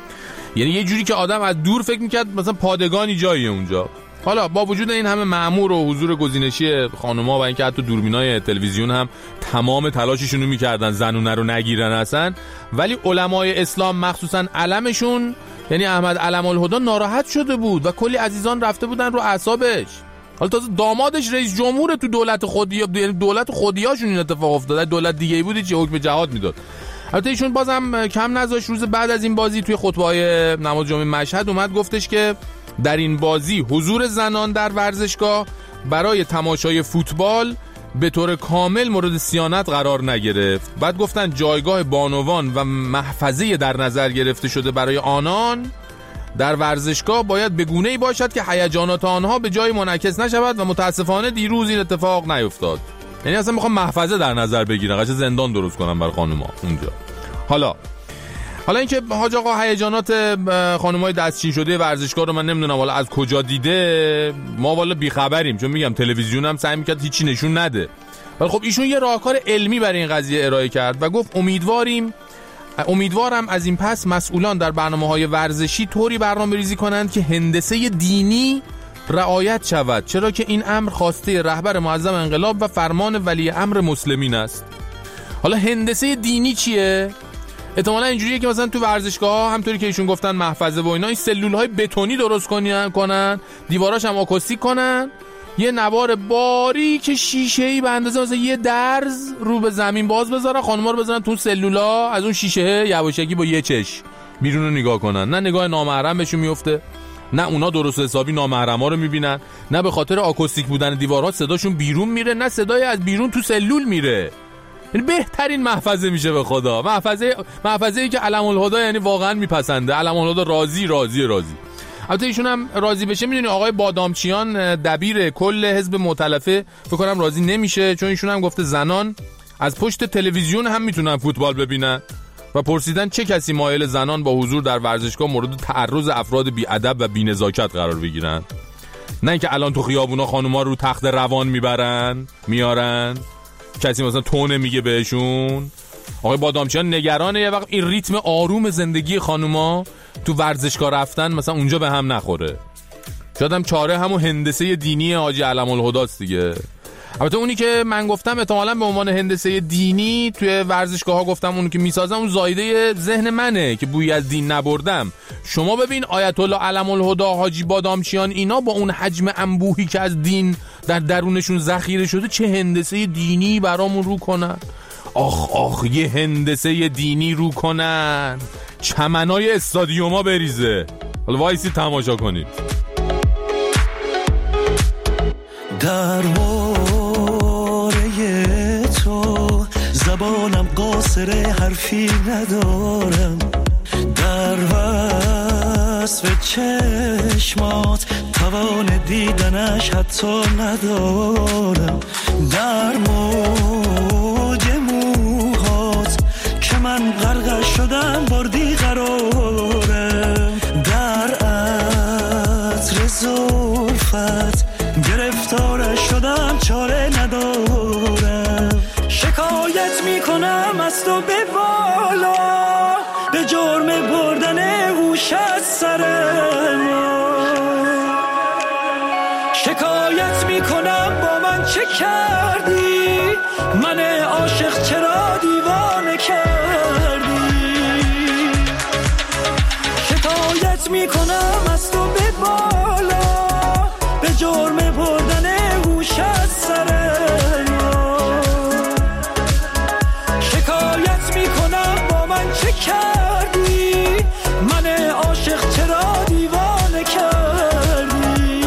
یعنی یه جوری که آدم از دور فکر میکرد مثلا پادگانی جاییه اونجا. حالا با وجود این همه مأمور و حضور گزینشی خانوما و اینکه حتی دوربینای تلویزیون هم تمام تلاششون رو میکردن زنونه رو نگیرن اصلا، ولی علمای اسلام مخصوصا علمشون یعنی احمد علم الهدا ناراحت شده بود و کلی عزیزان رفته بودن رو اعصابش. حالا تازه دامادش رئیس جمهور تو دولت خودی دولت خودیاشون این اتفاق افتاد. دولت دیگه‌ای بود چه حکم جهاد میداد. البته ایشون بازم کم نذاشت روز بعد از این بازی توی خطبه‌های نماز جمعه مشهد اومد گفتش که در این بازی حضور زنان در ورزشگاه برای تماشای فوتبال به طور کامل مورد صیانت قرار نگرفت. بعد گفتن جایگاه بانوان و محفظه در نظر گرفته شده برای آنان در ورزشگاه باید به گونه‌ای باشد که هیجانات آنها به جای منعکس نشود و متاسفانه دیروز این اتفاق نیفتاد. یعنی اصلا میخوام محفظه در نظر بگیرن، قشنگ زندان درست کنم برای خانوما اونجا. حالا حالا اینکه حاج آقا هیجانات خانمای دستچین شده ورزشگاه رو من نمیدونم والا از کجا دیده، ما والا بیخبریم، چون میگم تلویزیون هم سعی میکرد هیچی نشون نده. ولی خب ایشون یه راهکار علمی برای این قضیه ارائه کرد و گفت امیدواریم امیدوارم از این پس مسئولان در برنامه‌های ورزشی طوری برنامه‌ریزی کنند که هندسه دینی رعایت شود، چرا که این امر خواسته رهبر معظم انقلاب و فرمان ولی امر مسلمین است. حالا هندسه دینی چیه؟ احتمالاً اینجوریه که مثلا تو ورزشگاه‌ها همونطوری که ایشون گفتن محفظه و اینا این سلول‌های بتونی درست کنن کنن دیواراش هم آکوستیک کنن، یه نوار باریک شیشه‌ای به اندازه مثلا یه درز رو به زمین باز بذارن، خانم‌ها رو بذارن تو سلولا، از اون شیشه یواشکی با یه چش بیرون رو نگاه کنن. نه نگاه نامحرم بهشون میفته، نه اونا درست حسابی نامحرما رو میبینن، نه به خاطر آکوستیک بودن دیوارها صداشون بیرون میره، نه صدای از بیرون تو سلول میره. یعنی بهترین محفظه میشه به خدا. محفظه محفظه‌ای که علم الهدا یعنی واقعا میپسنده. علم الهدا راضی راضی راضی. البته ایشون هم راضی بشه. میدونی آقای بادامچیان دبیر کل حزب مؤتلفه فکر کنم راضی نمیشه، چون ایشون هم گفته زنان از پشت تلویزیون هم میتونن فوتبال ببینن و پرسیدن چه کسی مایل زنان با حضور در ورزشگاه مورد تعرض افراد بی‌ادب و بی‌نزاکت قرار بگیرن. نه اینکه الان تو خیابونا خانوما رو تخت روان میبرن میارن، کسی مثلا تونه میگه بهشون. آقای بادامچیان نگرانه یه وقت این ریتم آروم زندگی خانوما تو ورزشگاه رفتن مثلا اونجا به هم نخوره. شاید هم چاره همون هندسه دینی حاجی علم الهداست دیگه. البته اونی که من گفتم احتمالاً به عنوان هندسه دینی توی ورزشگاه‌ها گفتم اونی که میسازم اون زایده ذهن منه که بوی از دین نبردم. شما ببین آیت الله علم الهدی حاجی بادامچیان اینا با اون حجم انبوهی که از دین در درونشون ذخیره شده چه هندسه دینی برامون رو کنن. آخ آخ یه هندسه دینی رو کنن چمنای استادیوما بریزه. حالا وایسی تماشا کنید. درباره تو زبانم قاصر حرفی ندارم، در وصف چشمات توان دیدنش حتی ندارم، در موج موهات که من غرقش شدم باردی قرارم، در عطر زلفت گرفتارش شدم چاره ندارم، شکایت میکنم از تو به بالا به جرم بردن هوش از سر ما، شکایت میکنم با من چه کردی، من عاشق چرا دیوانه کردی، شکایت میکنم از تو به بالا به جرم بردن هوش از سر ما، شکایت میکنم با من چه کردی، من عاشق چرا دیوانه کردی.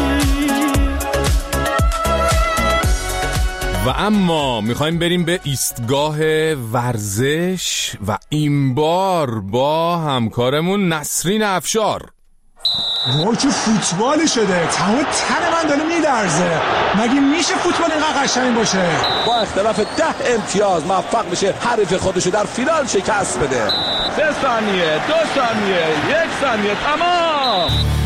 و اما میخوایم بریم به ایستگاه ورزش و این بار با همکارمون نسرین افشار. ما که فوتبالی شده تمام تن من داره میدرزه، مگه میشه فوتبال اینقدر قشنگ باشه؟ با اختلاف ده امتیاز موفق میشه حریف خودشو در فینال شکست بده. سه ثانیه، دو ثانیه، یک ثانیه، تمام.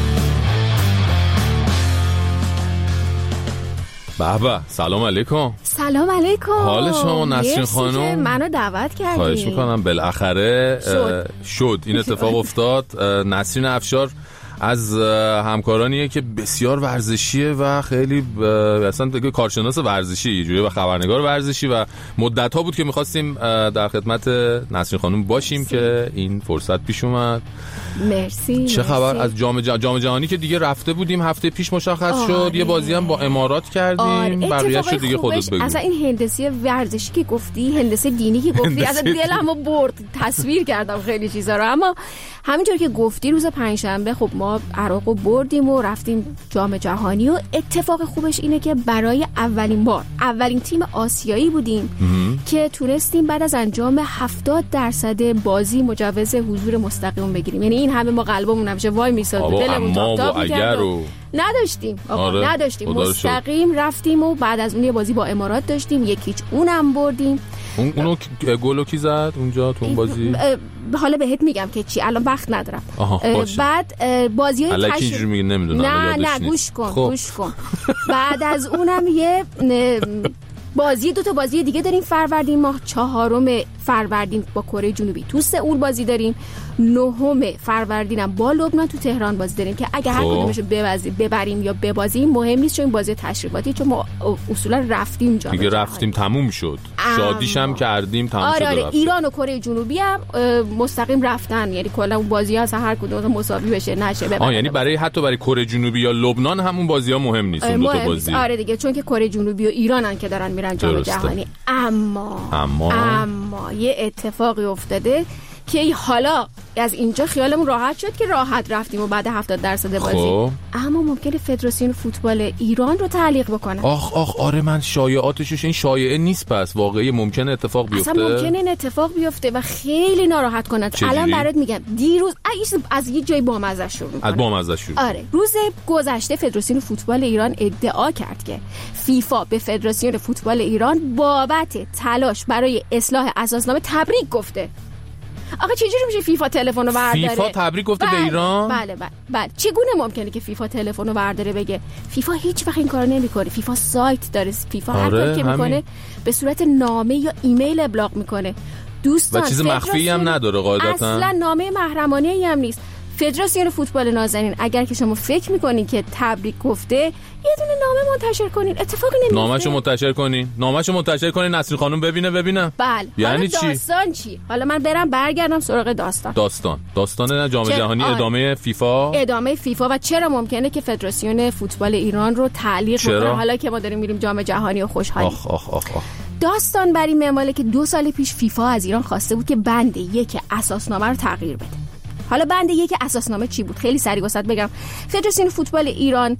بابا سلام علیکم. سلام علیکم. حال شما نسرین خانم؟ منو دعوت کردی. خواهش میکنم. بالاخره شد, شد. این اتفاق افتاد. نسرین افشار از همکارانیه که بسیار ورزشیه و خیلی اصلا دیگه کارشناس ورزشی جوری و خبرنگار ورزشی و مدت ها بود که میخواستیم در خدمت نسرین خانم باشیم مرسی. که این فرصت پیش اومد. مرسی. چه خبر از جام جام جهانی که دیگه رفته بودیم هفته پیش مشخص آره. شد، یه بازی هم با امارات کردیم آره. بقیه‌اش رو دیگه خودت بگو. اصلا این هندسه ورزشی که گفتی، هندسه دینی که گفتی، اصلا دلمو برد، تصویر کردم خیلی چیزا رو. اما همینطور که گفتی روز پنجشنبه خب ما عراقو بردیم و رفتیم جام جهانی و اتفاق خوبش اینه که برای اولین بار اولین تیم آسیایی بودیم مم. که تونستیم بعد از انجام هفتاد درصد بازی مجوز حضور مستقیم بگیریم. یعنی این همه ما قلبمون همیشه وای میساد و دلمون تاپ تاپ می‌کرد و نداشتیم آقا آره. نداشتیم مستقیم شد. رفتیم و بعد از اون یه بازی با امارات داشتیم، یکیچ اونم بردیم. اون اونو گلو کی زد اونجا تو اون بازی؟ حالا بهت میگم که چی، الان وقت ندارم. بعد بازیای تشریف نمیدونم نه نه گوش کن خب. گوش کن بعد از اونم یه بازی دو تا بازی دیگه داریم فروردین ماه، چهارم فروردین با کره جنوبی تو سئول بازی داریم، نهم فروردینم با لبنان تو تهران بازی داریم که اگه هر کدومشو ببریم یا ببازیم مهم نیست چون بازی تشریفاتی، چون ما اصولا رفتیم جام دیگه رفتیم تموم شد، شادیش هم کردیم تموم آره شد. آره ایران و کره جنوبی هم مستقیم رفتن، یعنی کلا اون بازی‌ها اصلا هر کدوم مساوی بشه نشه. آ یعنی برای حتی برای کره جنوبی یا لبنان همون بازی‌ها مهم نیست اون دو تا بازی. آره دیگه چون که کره جنوبی و ایرانن که دارن میرن جام جهانی. اما اما اما یه اتفاقی افتاده که حالا از اینجا خیالمون راحت شد که راحت رفتیم و بعد هفتاد درصد بازی خب. اما ممکنه فدراسیون فوتبال ایران رو تعلیق بکنن. آخ آخ آره من شایعاتش این شایعه نیست، پس واقعی ممکنه اتفاق بیفته. اصلا ممکنه این اتفاق بیفته و خیلی ناراحت کنه. الان برات میگم دیروز از یه جای بامزه شروع میکنه. از بامزه شروع. آره روز گذشته فدراسیون فوتبال ایران ادعا کرد که فیفا به فدراسیون فوتبال ایران بابت تلاش برای اصلاح اساسنامه تبریک گفته. آقا چجوری میشه فیفا تلفن رو برداره؟ فیفا تبریک گفته به ایران؟ بله بله بله. چگونه ممکنه که فیفا تلفن رو برداره بگه؟ فیفا هیچ وقت این کارو نمیکنه. فیفا سایت داره، فیفا هر آره، کاری که میکنه به صورت نامه یا ایمیل ابلاغ میکنه. دوستان و چیز مخفی هم نداره قاعدتا. اصلا نامه محرمانه ای هم نیست. فدراسیون فوتبال نازنین اگر که شما فکر میکنین که تبریک گفته، یه دونه نامه منتشر کنین، اتفاقی نمیفته. نامه‌شو منتشر کنین، نامه‌شو منتشر کنین، نسرین خانم ببینه ببینه. بله. یعنی چی؟ داستان چی؟ حالا من برم برگردم سراغ داستان. داستان، داستان جام جهانی ادامه فیفا. ادامه فیفا و چرا ممکنه که فدراسیون فوتبال ایران رو تعلیق کنه حالا که ما داریم میریم جام جهانی و خوشحالی. آخ آخ آخ آخ. داستان بر این منواله که دو سال پیش فیفا از ایران خواسته بود که بند یک اساسنامه رو تغییر بده. حالا بند یک اساسنامه چی بود؟ خیلی سریع واسط بگم. فدراسیون فوتبال ایران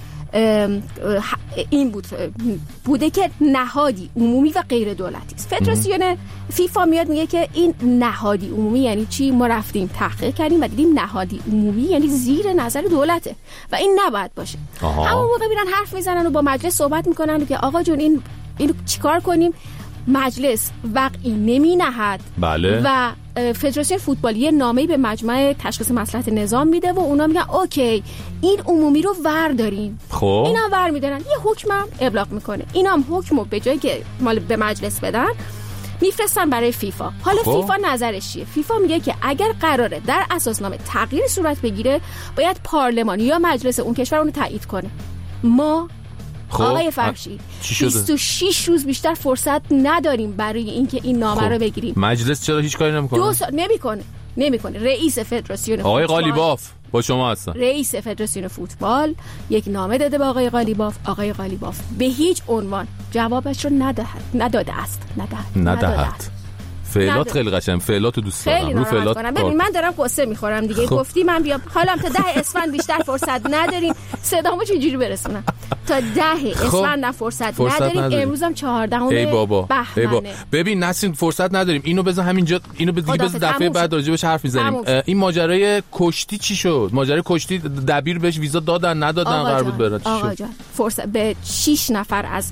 این بود بوده که نهادی عمومی و غیر دولتی است. فدراسیون فیفا میاد میگه که این نهادی عمومی یعنی چی؟ ما رفتیم تحقیق کردیم و دیدیم نهادی عمومی یعنی زیر نظر دولته و این نباید باشه. همون موقع میرن حرف میزنن و با مجلس صحبت میکنن که آقا جون این اینو چیکار کنیم؟ مجلس وقعی نمی نهد. بله. و فدراسیون فوتبالی نامه‌ای به مجمع تشخیص مصلحت نظام میده و اونا میگن اوکی این عمومی رو ور داریم. خب اینا ور میدارن، یه حکمم ابلاغ میکنه، اینا هم حکمو به جای که مال به مجلس بدن میفرستن برای فیفا. حالا خب. فیفا نظرش چیه؟ فیفا میگه که اگر قراره در اساسنامه تغییر صورت بگیره باید پارلمان یا مجلس اون کشور اونو تایید کنه. ما خب. آقای فرشید بیست و شش روز بیشتر فرصت نداریم برای اینکه این نامه خب. رو بگیریم. مجلس چرا هیچ کاری نمیکنه؟ دو سال نمیکنه نمیکنه رئیس فدراسیون فوتبال آقای قالیباف با شما هستن. رئیس فدراسیون فوتبال یک نامه داده به آقای قالیباف. آقای قالیباف به هیچ عنوان جوابش رو ندهد نداده است ندهد ندهد فعلات خیلی قشنگ، فعلاتو دوست دارم. رو فعلات ببین من دارم قصه میخورم دیگه. خب. گفتی من بیام حالا تا ده اسفند بیشتر فرصت نداریم، صدامو چجوری برسونم تا ده اسفند نه فرصت, فرصت نداریم, نداریم. امروزم چهاردهم ای بابا ای بابا ببین نسرین فرصت نداریم، اینو بذار همینجا، اینو بذار بذار دفعه بعد راجع بهش حرف میزنیم. این ماجرای کشتی چی شد؟ ماجرای کشتی دبیر بهش ویزا دادن ندادن قرار بود بره چی شد؟ جان. فرصت به شش نفر از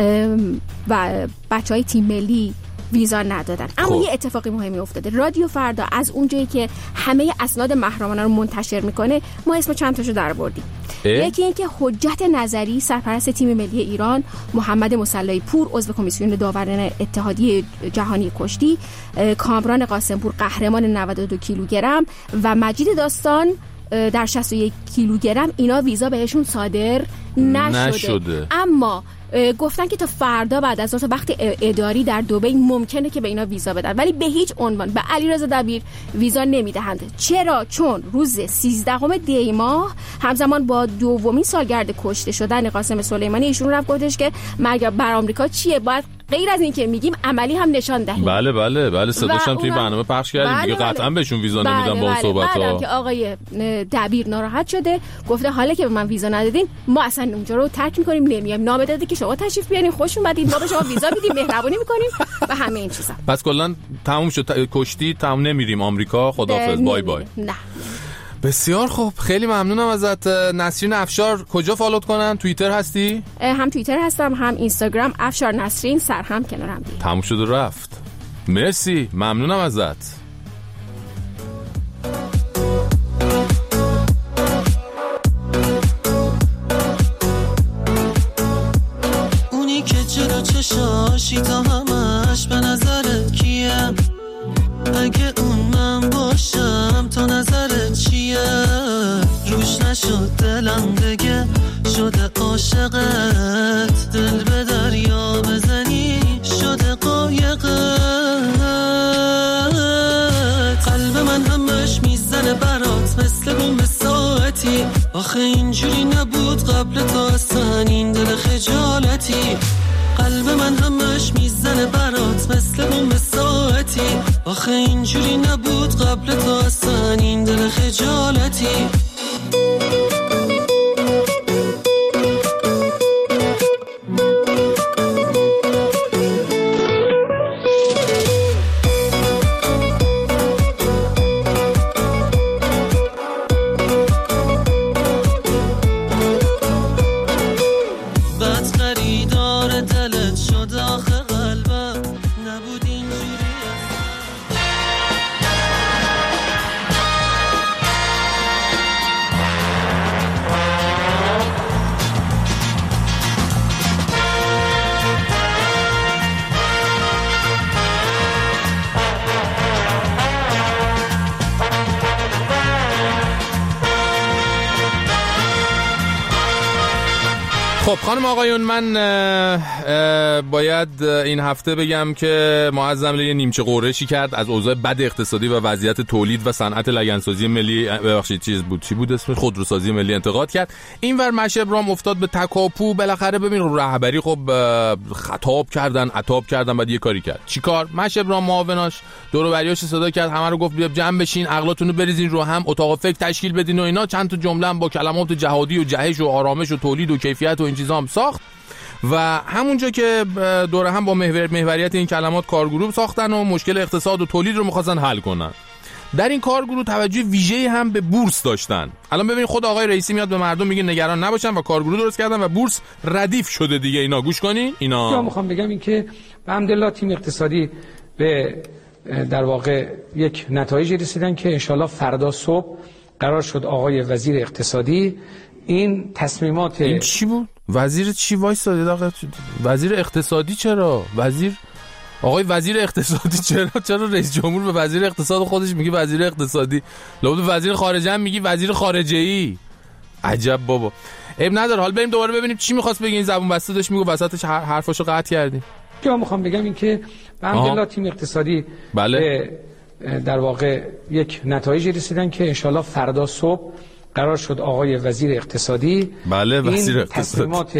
و بچهای تیم ملی ویزا ندادن. اما خب. یه اتفاقی مهمی افتاده. رادیو فردا از اونجایی که همه اسناد محرمانه رو منتشر میکنه ما اسم چند تاشو درآوردیم. یکی این که حجت نظری سرپرست تیم ملی ایران محمد مسلحی پور عضو کمیسیون داوران اتحادیه جهانی کشتی، کامران قاسمپور قهرمان نود و دو کیلوگرم و مجید داستان در شصت و یک کیلوگرم اینا ویزا بهشون صادر نشده, نشده. اما گفتن که تا فردا بعد از اون وقت اداری در دبی ممکنه که به اینا ویزا بدن، ولی به هیچ عنوان به علیرضا دبیر ویزا نمیدهند. چرا؟ چون روز سیزدهم دی ماه همزمان با دومین سالگرد کشته شدن قاسم سلیمانی ایشون رفت گفتش که مرگ بر آمریکا چیه، باید غیر از این که میگیم عملی هم نشان دهیم. بله بله بله صداش هم توی برنامه پخش کردیم دیگه. بله قطعا بهشون ویزا بله نمیدن با اون صحبت‌ها. بعدم که آقای دبیر ناراحت شده گفته حالا که به من ویزا ندادین ما اصلا اونجا رو ترک می‌کنیم نمیایم، نامه داده که شما تشریف بیارین خوش اومدید ما به شما ویزا میدیم مهربونی می‌کنیم و همه این چیزا. پس کلا تموم شد کشتی، تموم نمیریم آمریکا، خداحافظ بای بای. نه بسیار خوب، خیلی ممنونم ازت نسرین افشار. کجا فالوت کنن؟ توییتر هستی؟ هم توییتر هستم هم اینستاگرام افشار نسرین سر هم کنارم دیگه. تموم شد و رفت. مرسی، ممنونم ازت. اونی که جلو چشاشی تا همش به نظر کیم، اگه اون من باشم تو نظرت چیه؟ روش نشد دلم دیگه شده عاشقت، دل به دریا بزنی شده قایقت، قلب من همش میزنه برات مثل بوم ساعتی، آخه اینجوری نبود قبل تو اصلا این دل خجالتی، قلب من همش میزنه برات مثل بوم ساعتی، آخه اینجوری نبود قبل تو اصلا این دل خجالتی. خب خانم آقایون، من اه اه باید این هفته بگم که معظم لیه نیمچه قرشی کرد از اوضاع بد اقتصادی و وضعیت تولید و صنعت لگنسازی ملی، ببخشید چیز بود چی بود اسمش، خودروسازی ملی انتقاد کرد. اینور مشهبرام افتاد به تکاپو. بالاخره ببین رهبری خب خطاب کردن، عتاب کردن، بعد یه کاری کرد. چیکار؟ مشهبرام معاوناش دور و بریاش صدا کرد، همه رو گفت بیا جمع بشین، عقلاتونو بریزین رو هم، اتاق فکر تشکیل بدین و اینا. چند تا جمله هم با کلمات جهادی و جهش و آرامش و تولید و کیفیت و این چیزا هم ساخت و همونجا که دوره هم با محور محوریت این کلمات کارگروه ساختن و مشکل اقتصاد و تولید رو می‌خواستن حل کنن. در این کارگروه توجه ویژه‌ای هم به بورس داشتن. الان ببینید خود آقای رئیسی میاد به مردم میگه نگران نباشن و کارگروه درست کردن و بورس ردیف شده دیگه. اینا گوش کنین. اینا من میخوام بگم این که الحمدلله تیم اقتصادی به در واقع یک نتایجی رسیدن که انشالله فردا صبح قرار شد آقای وزیر اقتصادی این تصمیمات این چی بود؟ وزیر چی وایساده داغ؟ وزیر اقتصادی چرا؟ وزیر آقای وزیر اقتصادی چرا؟ چرا رئیس جمهور به وزیر اقتصاد خودش میگه وزیر اقتصادی؟ لابد وزیر خارجه هم میگی وزیر خارجه ای. عجب بابا. عیب نداره، حال بریم دوباره ببینیم چی می‌خواست بگه. این زبون بسته داشت میگه، وسطش حرفاشو قطع کردیم. که من می‌خوام بگم این که الحمدلله تیم اقتصادی بله. به در واقع یک نتایجی رسیدن که انشالله فردا صبح قرار شد آقای وزیر اقتصادی بله وزیر این تصمیمات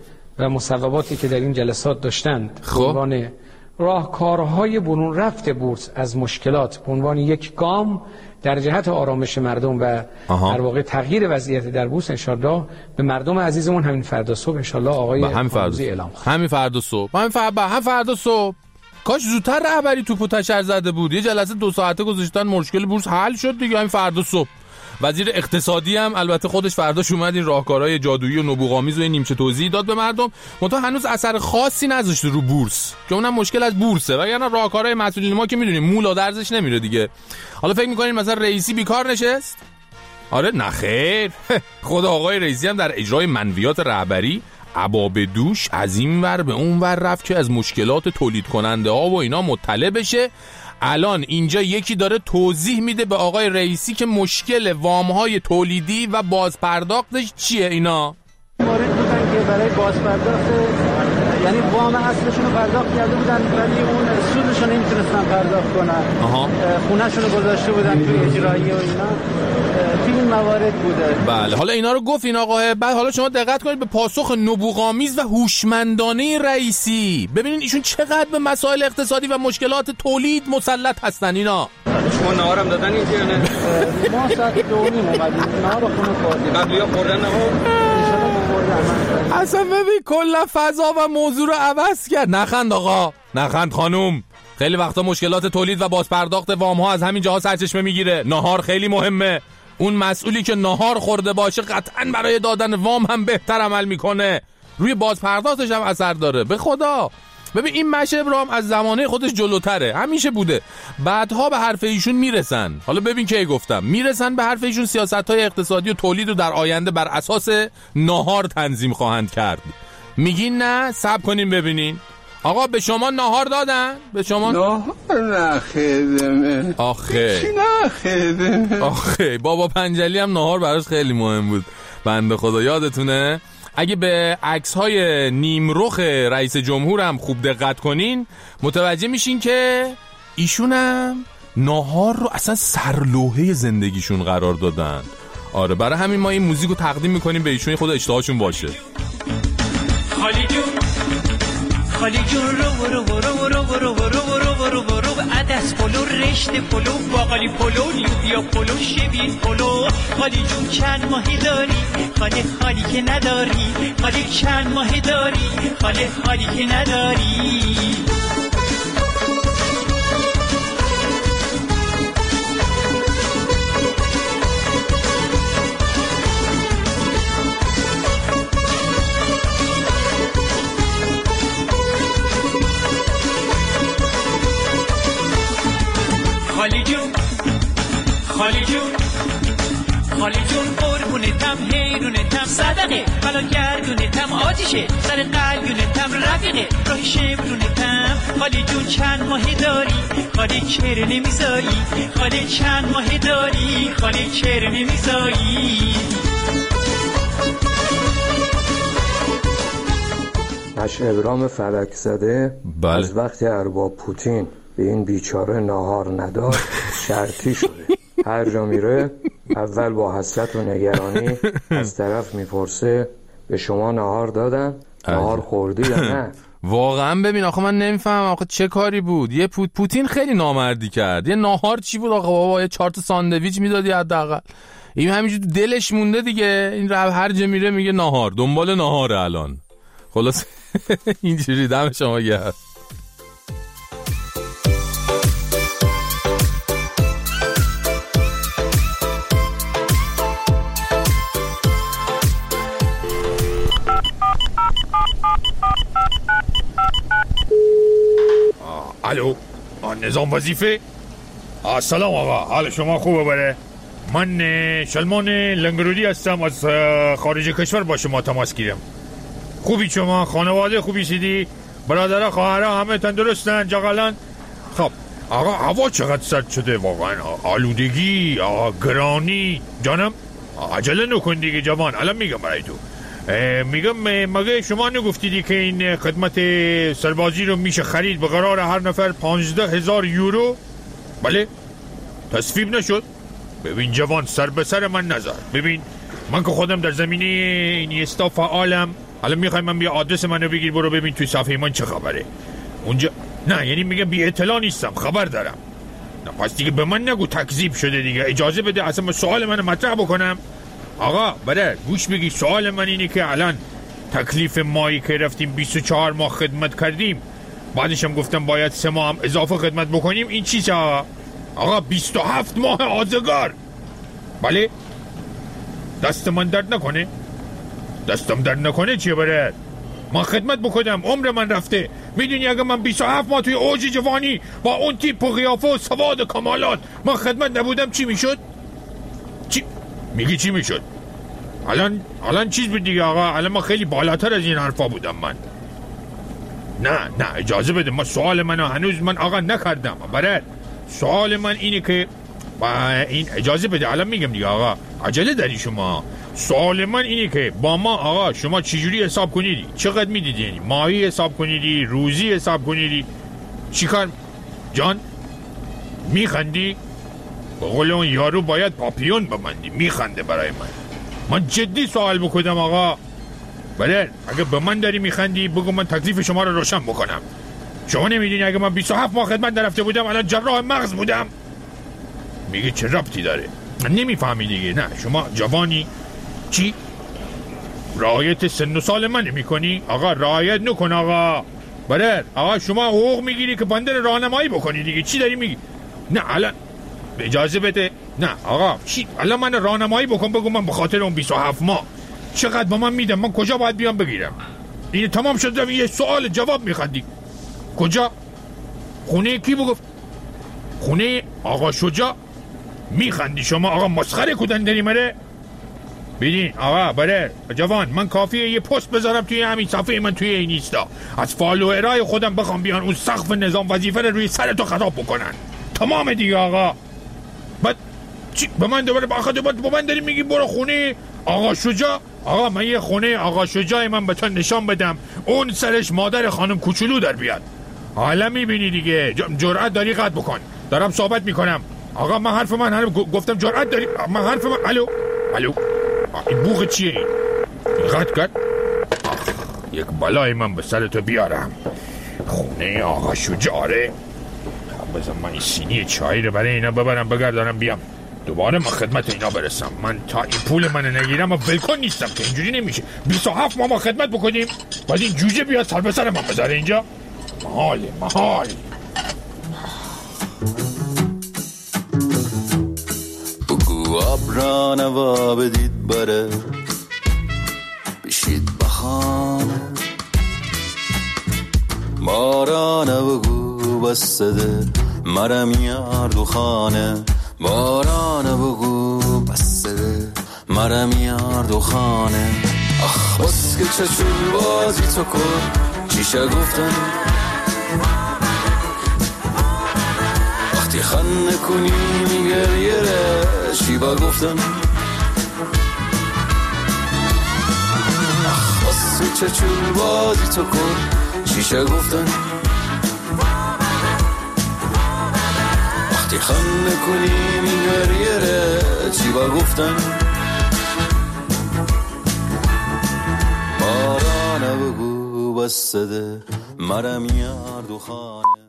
و مصوباتی که در این جلسات داشتند به عنوان راهکارهای برون رفت بورس از مشکلات به عنوان یک گام در جهت آرامش مردم و در واقع تغییر وضعیت در بورس انشالله به مردم عزیزمون همین فردا صبح انشالله آقای خامنه‌ای اعلام خواهد. همین فردا صبح همین فردا هم فردا صبح کاش زودتر رهبری توپو تشر زده بود. یه جلسه دو ساعته گذاشتن مشکل بورس حل شد دیگه. همین فردا صبح وزیر اقتصادی هم البته خودش فرداش اومد این راهکارهای جادویی و نبوغامیز و این نیمچه توضیح داد به مردم، منتها هنوز اثر خاصی نذاشته رو بورس که اونم مشکل از بورسه. وگرنه راهکارهای مسئولین ما که میدونیم مولا درزش نمیره دیگه. حالا فکر میکنین مثلا رئیسی بیکار نشست؟ آره نخیر. خود آقای رئیسی هم در اجرای منویات رهبری عبا به دوش از این ور به اون ور رفت که از مشکلات تولید کننده ها و اینا مطلع بشه. الان اینجا یکی داره توضیح میده به آقای رئیسی که مشکل وام‌های تولیدی و بازپرداختش چیه. اینا مورد بودن که برای بازپرداخت یعنی وام اصلشون رو پرداخت کرده بودن ولی اون سودشون نمیتونستن پرداخت کنن. خونه‌شون رو گذاشته بودن توی اجرایی و اینا. توی این موارد بوده. بله حالا اینا رو گفت این آقاه. بعد حالا شما دقت کنید به پاسخ نبوغامیز و هوشمندانه رئیسی. ببینید ایشون چقدر به مسائل اقتصادی و مشکلات تولید مسلط هستن. اینا شما نهارم دادن این که نه؟ ما ساعت دو نیم اومدیم نهار رو خونه خوردیم. قبلی‌ها خوردن نهار؟ اصلا ببین کل فضا و موضوع رو عوض کرد. نخند آقا، نخند خانوم. خیلی وقتا مشکلات تولید و بازپرداخت وام ها از همین جاها سرچشمه میگیره. نهار خیلی مهمه. اون مسئولی که نهار خورده باشه قطعاً برای دادن وام هم بهتر عمل میکنه. روی بازپرداختش هم اثر داره. به خدا ببین این مشهبرام از زمانه خودش جلوتره، همیشه بوده. بعدها به حرف ایشون میرسن. حالا ببین کی گفتم میرسن به حرف ایشون. سیاست‌های اقتصادی و تولید رو در آینده بر اساس ناهار تنظیم خواهند کرد. میگین نه؟ صبر کنین ببینین. آقا به شما ناهار دادن؟ به شما ناهار نخیدمه. آخه چی نخیدمه؟ آخه بابا پنجلی هم ناهار براش خیلی مهم بود بنده خدا. یادتونه اگه به عکس‌های نیمرخ رئیس جمهور هم خوب دقت کنین متوجه میشین که ایشونم ناهار رو اصلا سرلوحه زندگیشون قرار دادن. آره برای همین ما این موزیک رو تقدیم میکنیم به ایشون، خود اشتهاشون باشه. خالی جون خالی جون رو رو رو رو رو رو رو رو رو رو عدس پلو رشت پلو باقالی پلو لوبیا پلو شبین پلو. خالی جون چند ماهی داری خالی خالی که نداری خالی چند ماهی داری خالی خالی که نداری. خالی جون خالی جون خالی جون قربونتم حیرونتم صدقه بلا گردونتم آتیشه سر قلبونتم رفیقه راه شبرونتم. خالی جون چند ماهی داری خالی چهره نمیزایی خالی چند ماهی داری خالی چهره نمیزایی. اش ابرام فلک زده بله. از وقتی ارباب پوتین به این بیچاره ناهار نداد شرطی شده. هر جا میره اول با حسرت و نگرانی از طرف میپرسه به شما ناهار دادن؟ ناهار خوردی یا نه؟ واقعا ببین آخه من نمیفهم آخه چه کاری بود. یه پوت پوتین خیلی نامردی کرد. یه ناهار چی بود آخه بابا؟ یه چهار تا ساندویچ میدادی حداقل. این همینجور دلش مونده دیگه. این رو هر جا میره میگه ناهار، دنبال ناهاره الان. خلاص اینجوری. دم شما گرم. الو نظام وظیفه. سلام آقا، حال شما خوبه؟ بره من شلمان لنگرودی هستم، از خارج کشور با شما تماس گیرم. خوبی شما؟ خانواده خوبی سیدی؟ برادرها خواهرها همه تندرستن؟ جاغلان؟ خب آقا هوا چقدر سرد شده واقعا. آلودگی، گرانی. جانم عجله نکن دیگه جوان، الان میگم برای تو. میگم مگه شما نگفتیدی که این خدمت سربازی رو میشه خرید به قرار هر نفر پانزده هزار یورو؟ بله تصویب نشد. ببین جوان، سر به سر من نذار. ببین من که خودم در زمینه اینیستا فعالم. حالا میخوای من بیا آدرس منو بگیر برو ببین توی صفحه من چه خبره اونجا. نه یعنی میگم بی اطلاع نیستم، خبر دارم. نه پس دیگه به من نگو تکذیب شده دیگه. اجازه بده اصلا سوال منو مطرح بکنم. آقا برای گوش بگی، سوال من اینه که الان تکلیف مایی که رفتیم بیست و چهار ماه خدمت کردیم، بعدش هم گفتم باید سه ماه هم اضافه خدمت بکنیم، این چیزه آقا؟ بیست و هفت ماه آزگار. بله دست من درد نکنه، دستم درد نکنه چیه برای من خدمت بکنم؟ عمر من رفته. میدونی اگه من بیست و هفت ماه توی اوج جوانی با اون تیپ و قیافه و سواد کمالات من خدمت نبودم چی میشد؟ چی میگی چی میشد؟ الان الان چیز بود دیگه آقا. الان من خیلی بالاتر از این حرفا بودم من. نه نه اجازه بده، من سوال منو هنوز من آقا نکردم. برای سوال من اینه که با این اجازه بده الان میگم دیگه آقا، عجله داری شما. سوال من اینه که با ما آقا شما چجوری حساب کنیدی؟ چقدر میدیدی؟ یعنی ماهی حساب کنیدی؟ روزی حساب کنیدی؟ چیکار جان؟ میخندی؟ به قول اون یارو باید پاپیون ببندی. میخنده برای من. من جدی سوال بکنم آقا. بله اگه به من داری میخندی بگو من تکلیف شما رو روشن بکنم. شما نمیدونی اگه من بیست و هفت ماه خدمت نرفته بودم الان جراح مغز بودم؟ میگه چه ربطی داره؟ نمیفهمی دیگه. نه شما جوانی. چی؟ رعایت سن و سال من میکنی؟ آقا رعایت نکن آقا. بله آقا شما حقوق میگیری که بنده راهنمایی بکنی دیگه. چی داری میگی؟ نه الان اجازه بده. نه آقا چی؟ الان من راهنمایی بکن، بگو من به خاطر اون بیست و هفت ماه چقدر با من میدم، من کجا باید بیام بگیرم؟ این تمام شد. یه سوال جواب میخوادی. کجا؟ خونه کی بگفت؟ خونه آقا شجاع. میخندی شما آقا؟ مسخره کودن داری مره؟ ببین آقا بره جوان، من کافیه یه پست بذارم توی همین صفحه من توی این اینستا، از فالوورای خودم بخوام بیان اون سقف نظام وظیفه رو روی سر تو خطاب بکنن. تمام دیگه آقا. بعد چی به من دوباره با آخه دوباره با من داری میگی برو خونه آقا شجاع؟ آقا من یه خونه آقا شجاع من به تو نشان بدم اون سرش مادر خانم کوچولو در بیاد. حالا میبینی دیگه جرأت داری قد بکن. دارم صحبت میکنم آقا. من حرف من حرف گفتم جرأت داری. من حرف من الو الو این بوغ چیه این؟ قد کرد. یک بلای من به سر تو بیارم. خونه آقا شجاعه. بذار من این سینی چای رو برای اینا ببرم بگردارم بیام دوباره من خدمت اینا برسم. من تا این پول من نگیرم و ولکن نیستم که اینجوری نمیشه. بیست و هفت ماه ما خدمت بکنیم باید این جوجه بیاد سر به سر من بذاره اینجا. محاله محال. بگو ابرانه و بدید بره بشید بخانه بارانه بگو بسده مرم یار دو خانه بارانه بگو بسده مرم یار دو خانه. اخ بس که چشون بازی تو کن چیشه گفتن وقتی خنده کنی میگریره شیبا گفتن. اخ بس که شیشه چوب بازی تو کن شیشه گفتن وقتی خنده کنیم این گریه ره چی با گفتن بارانه بگو بسته ده مرم یار دو خانه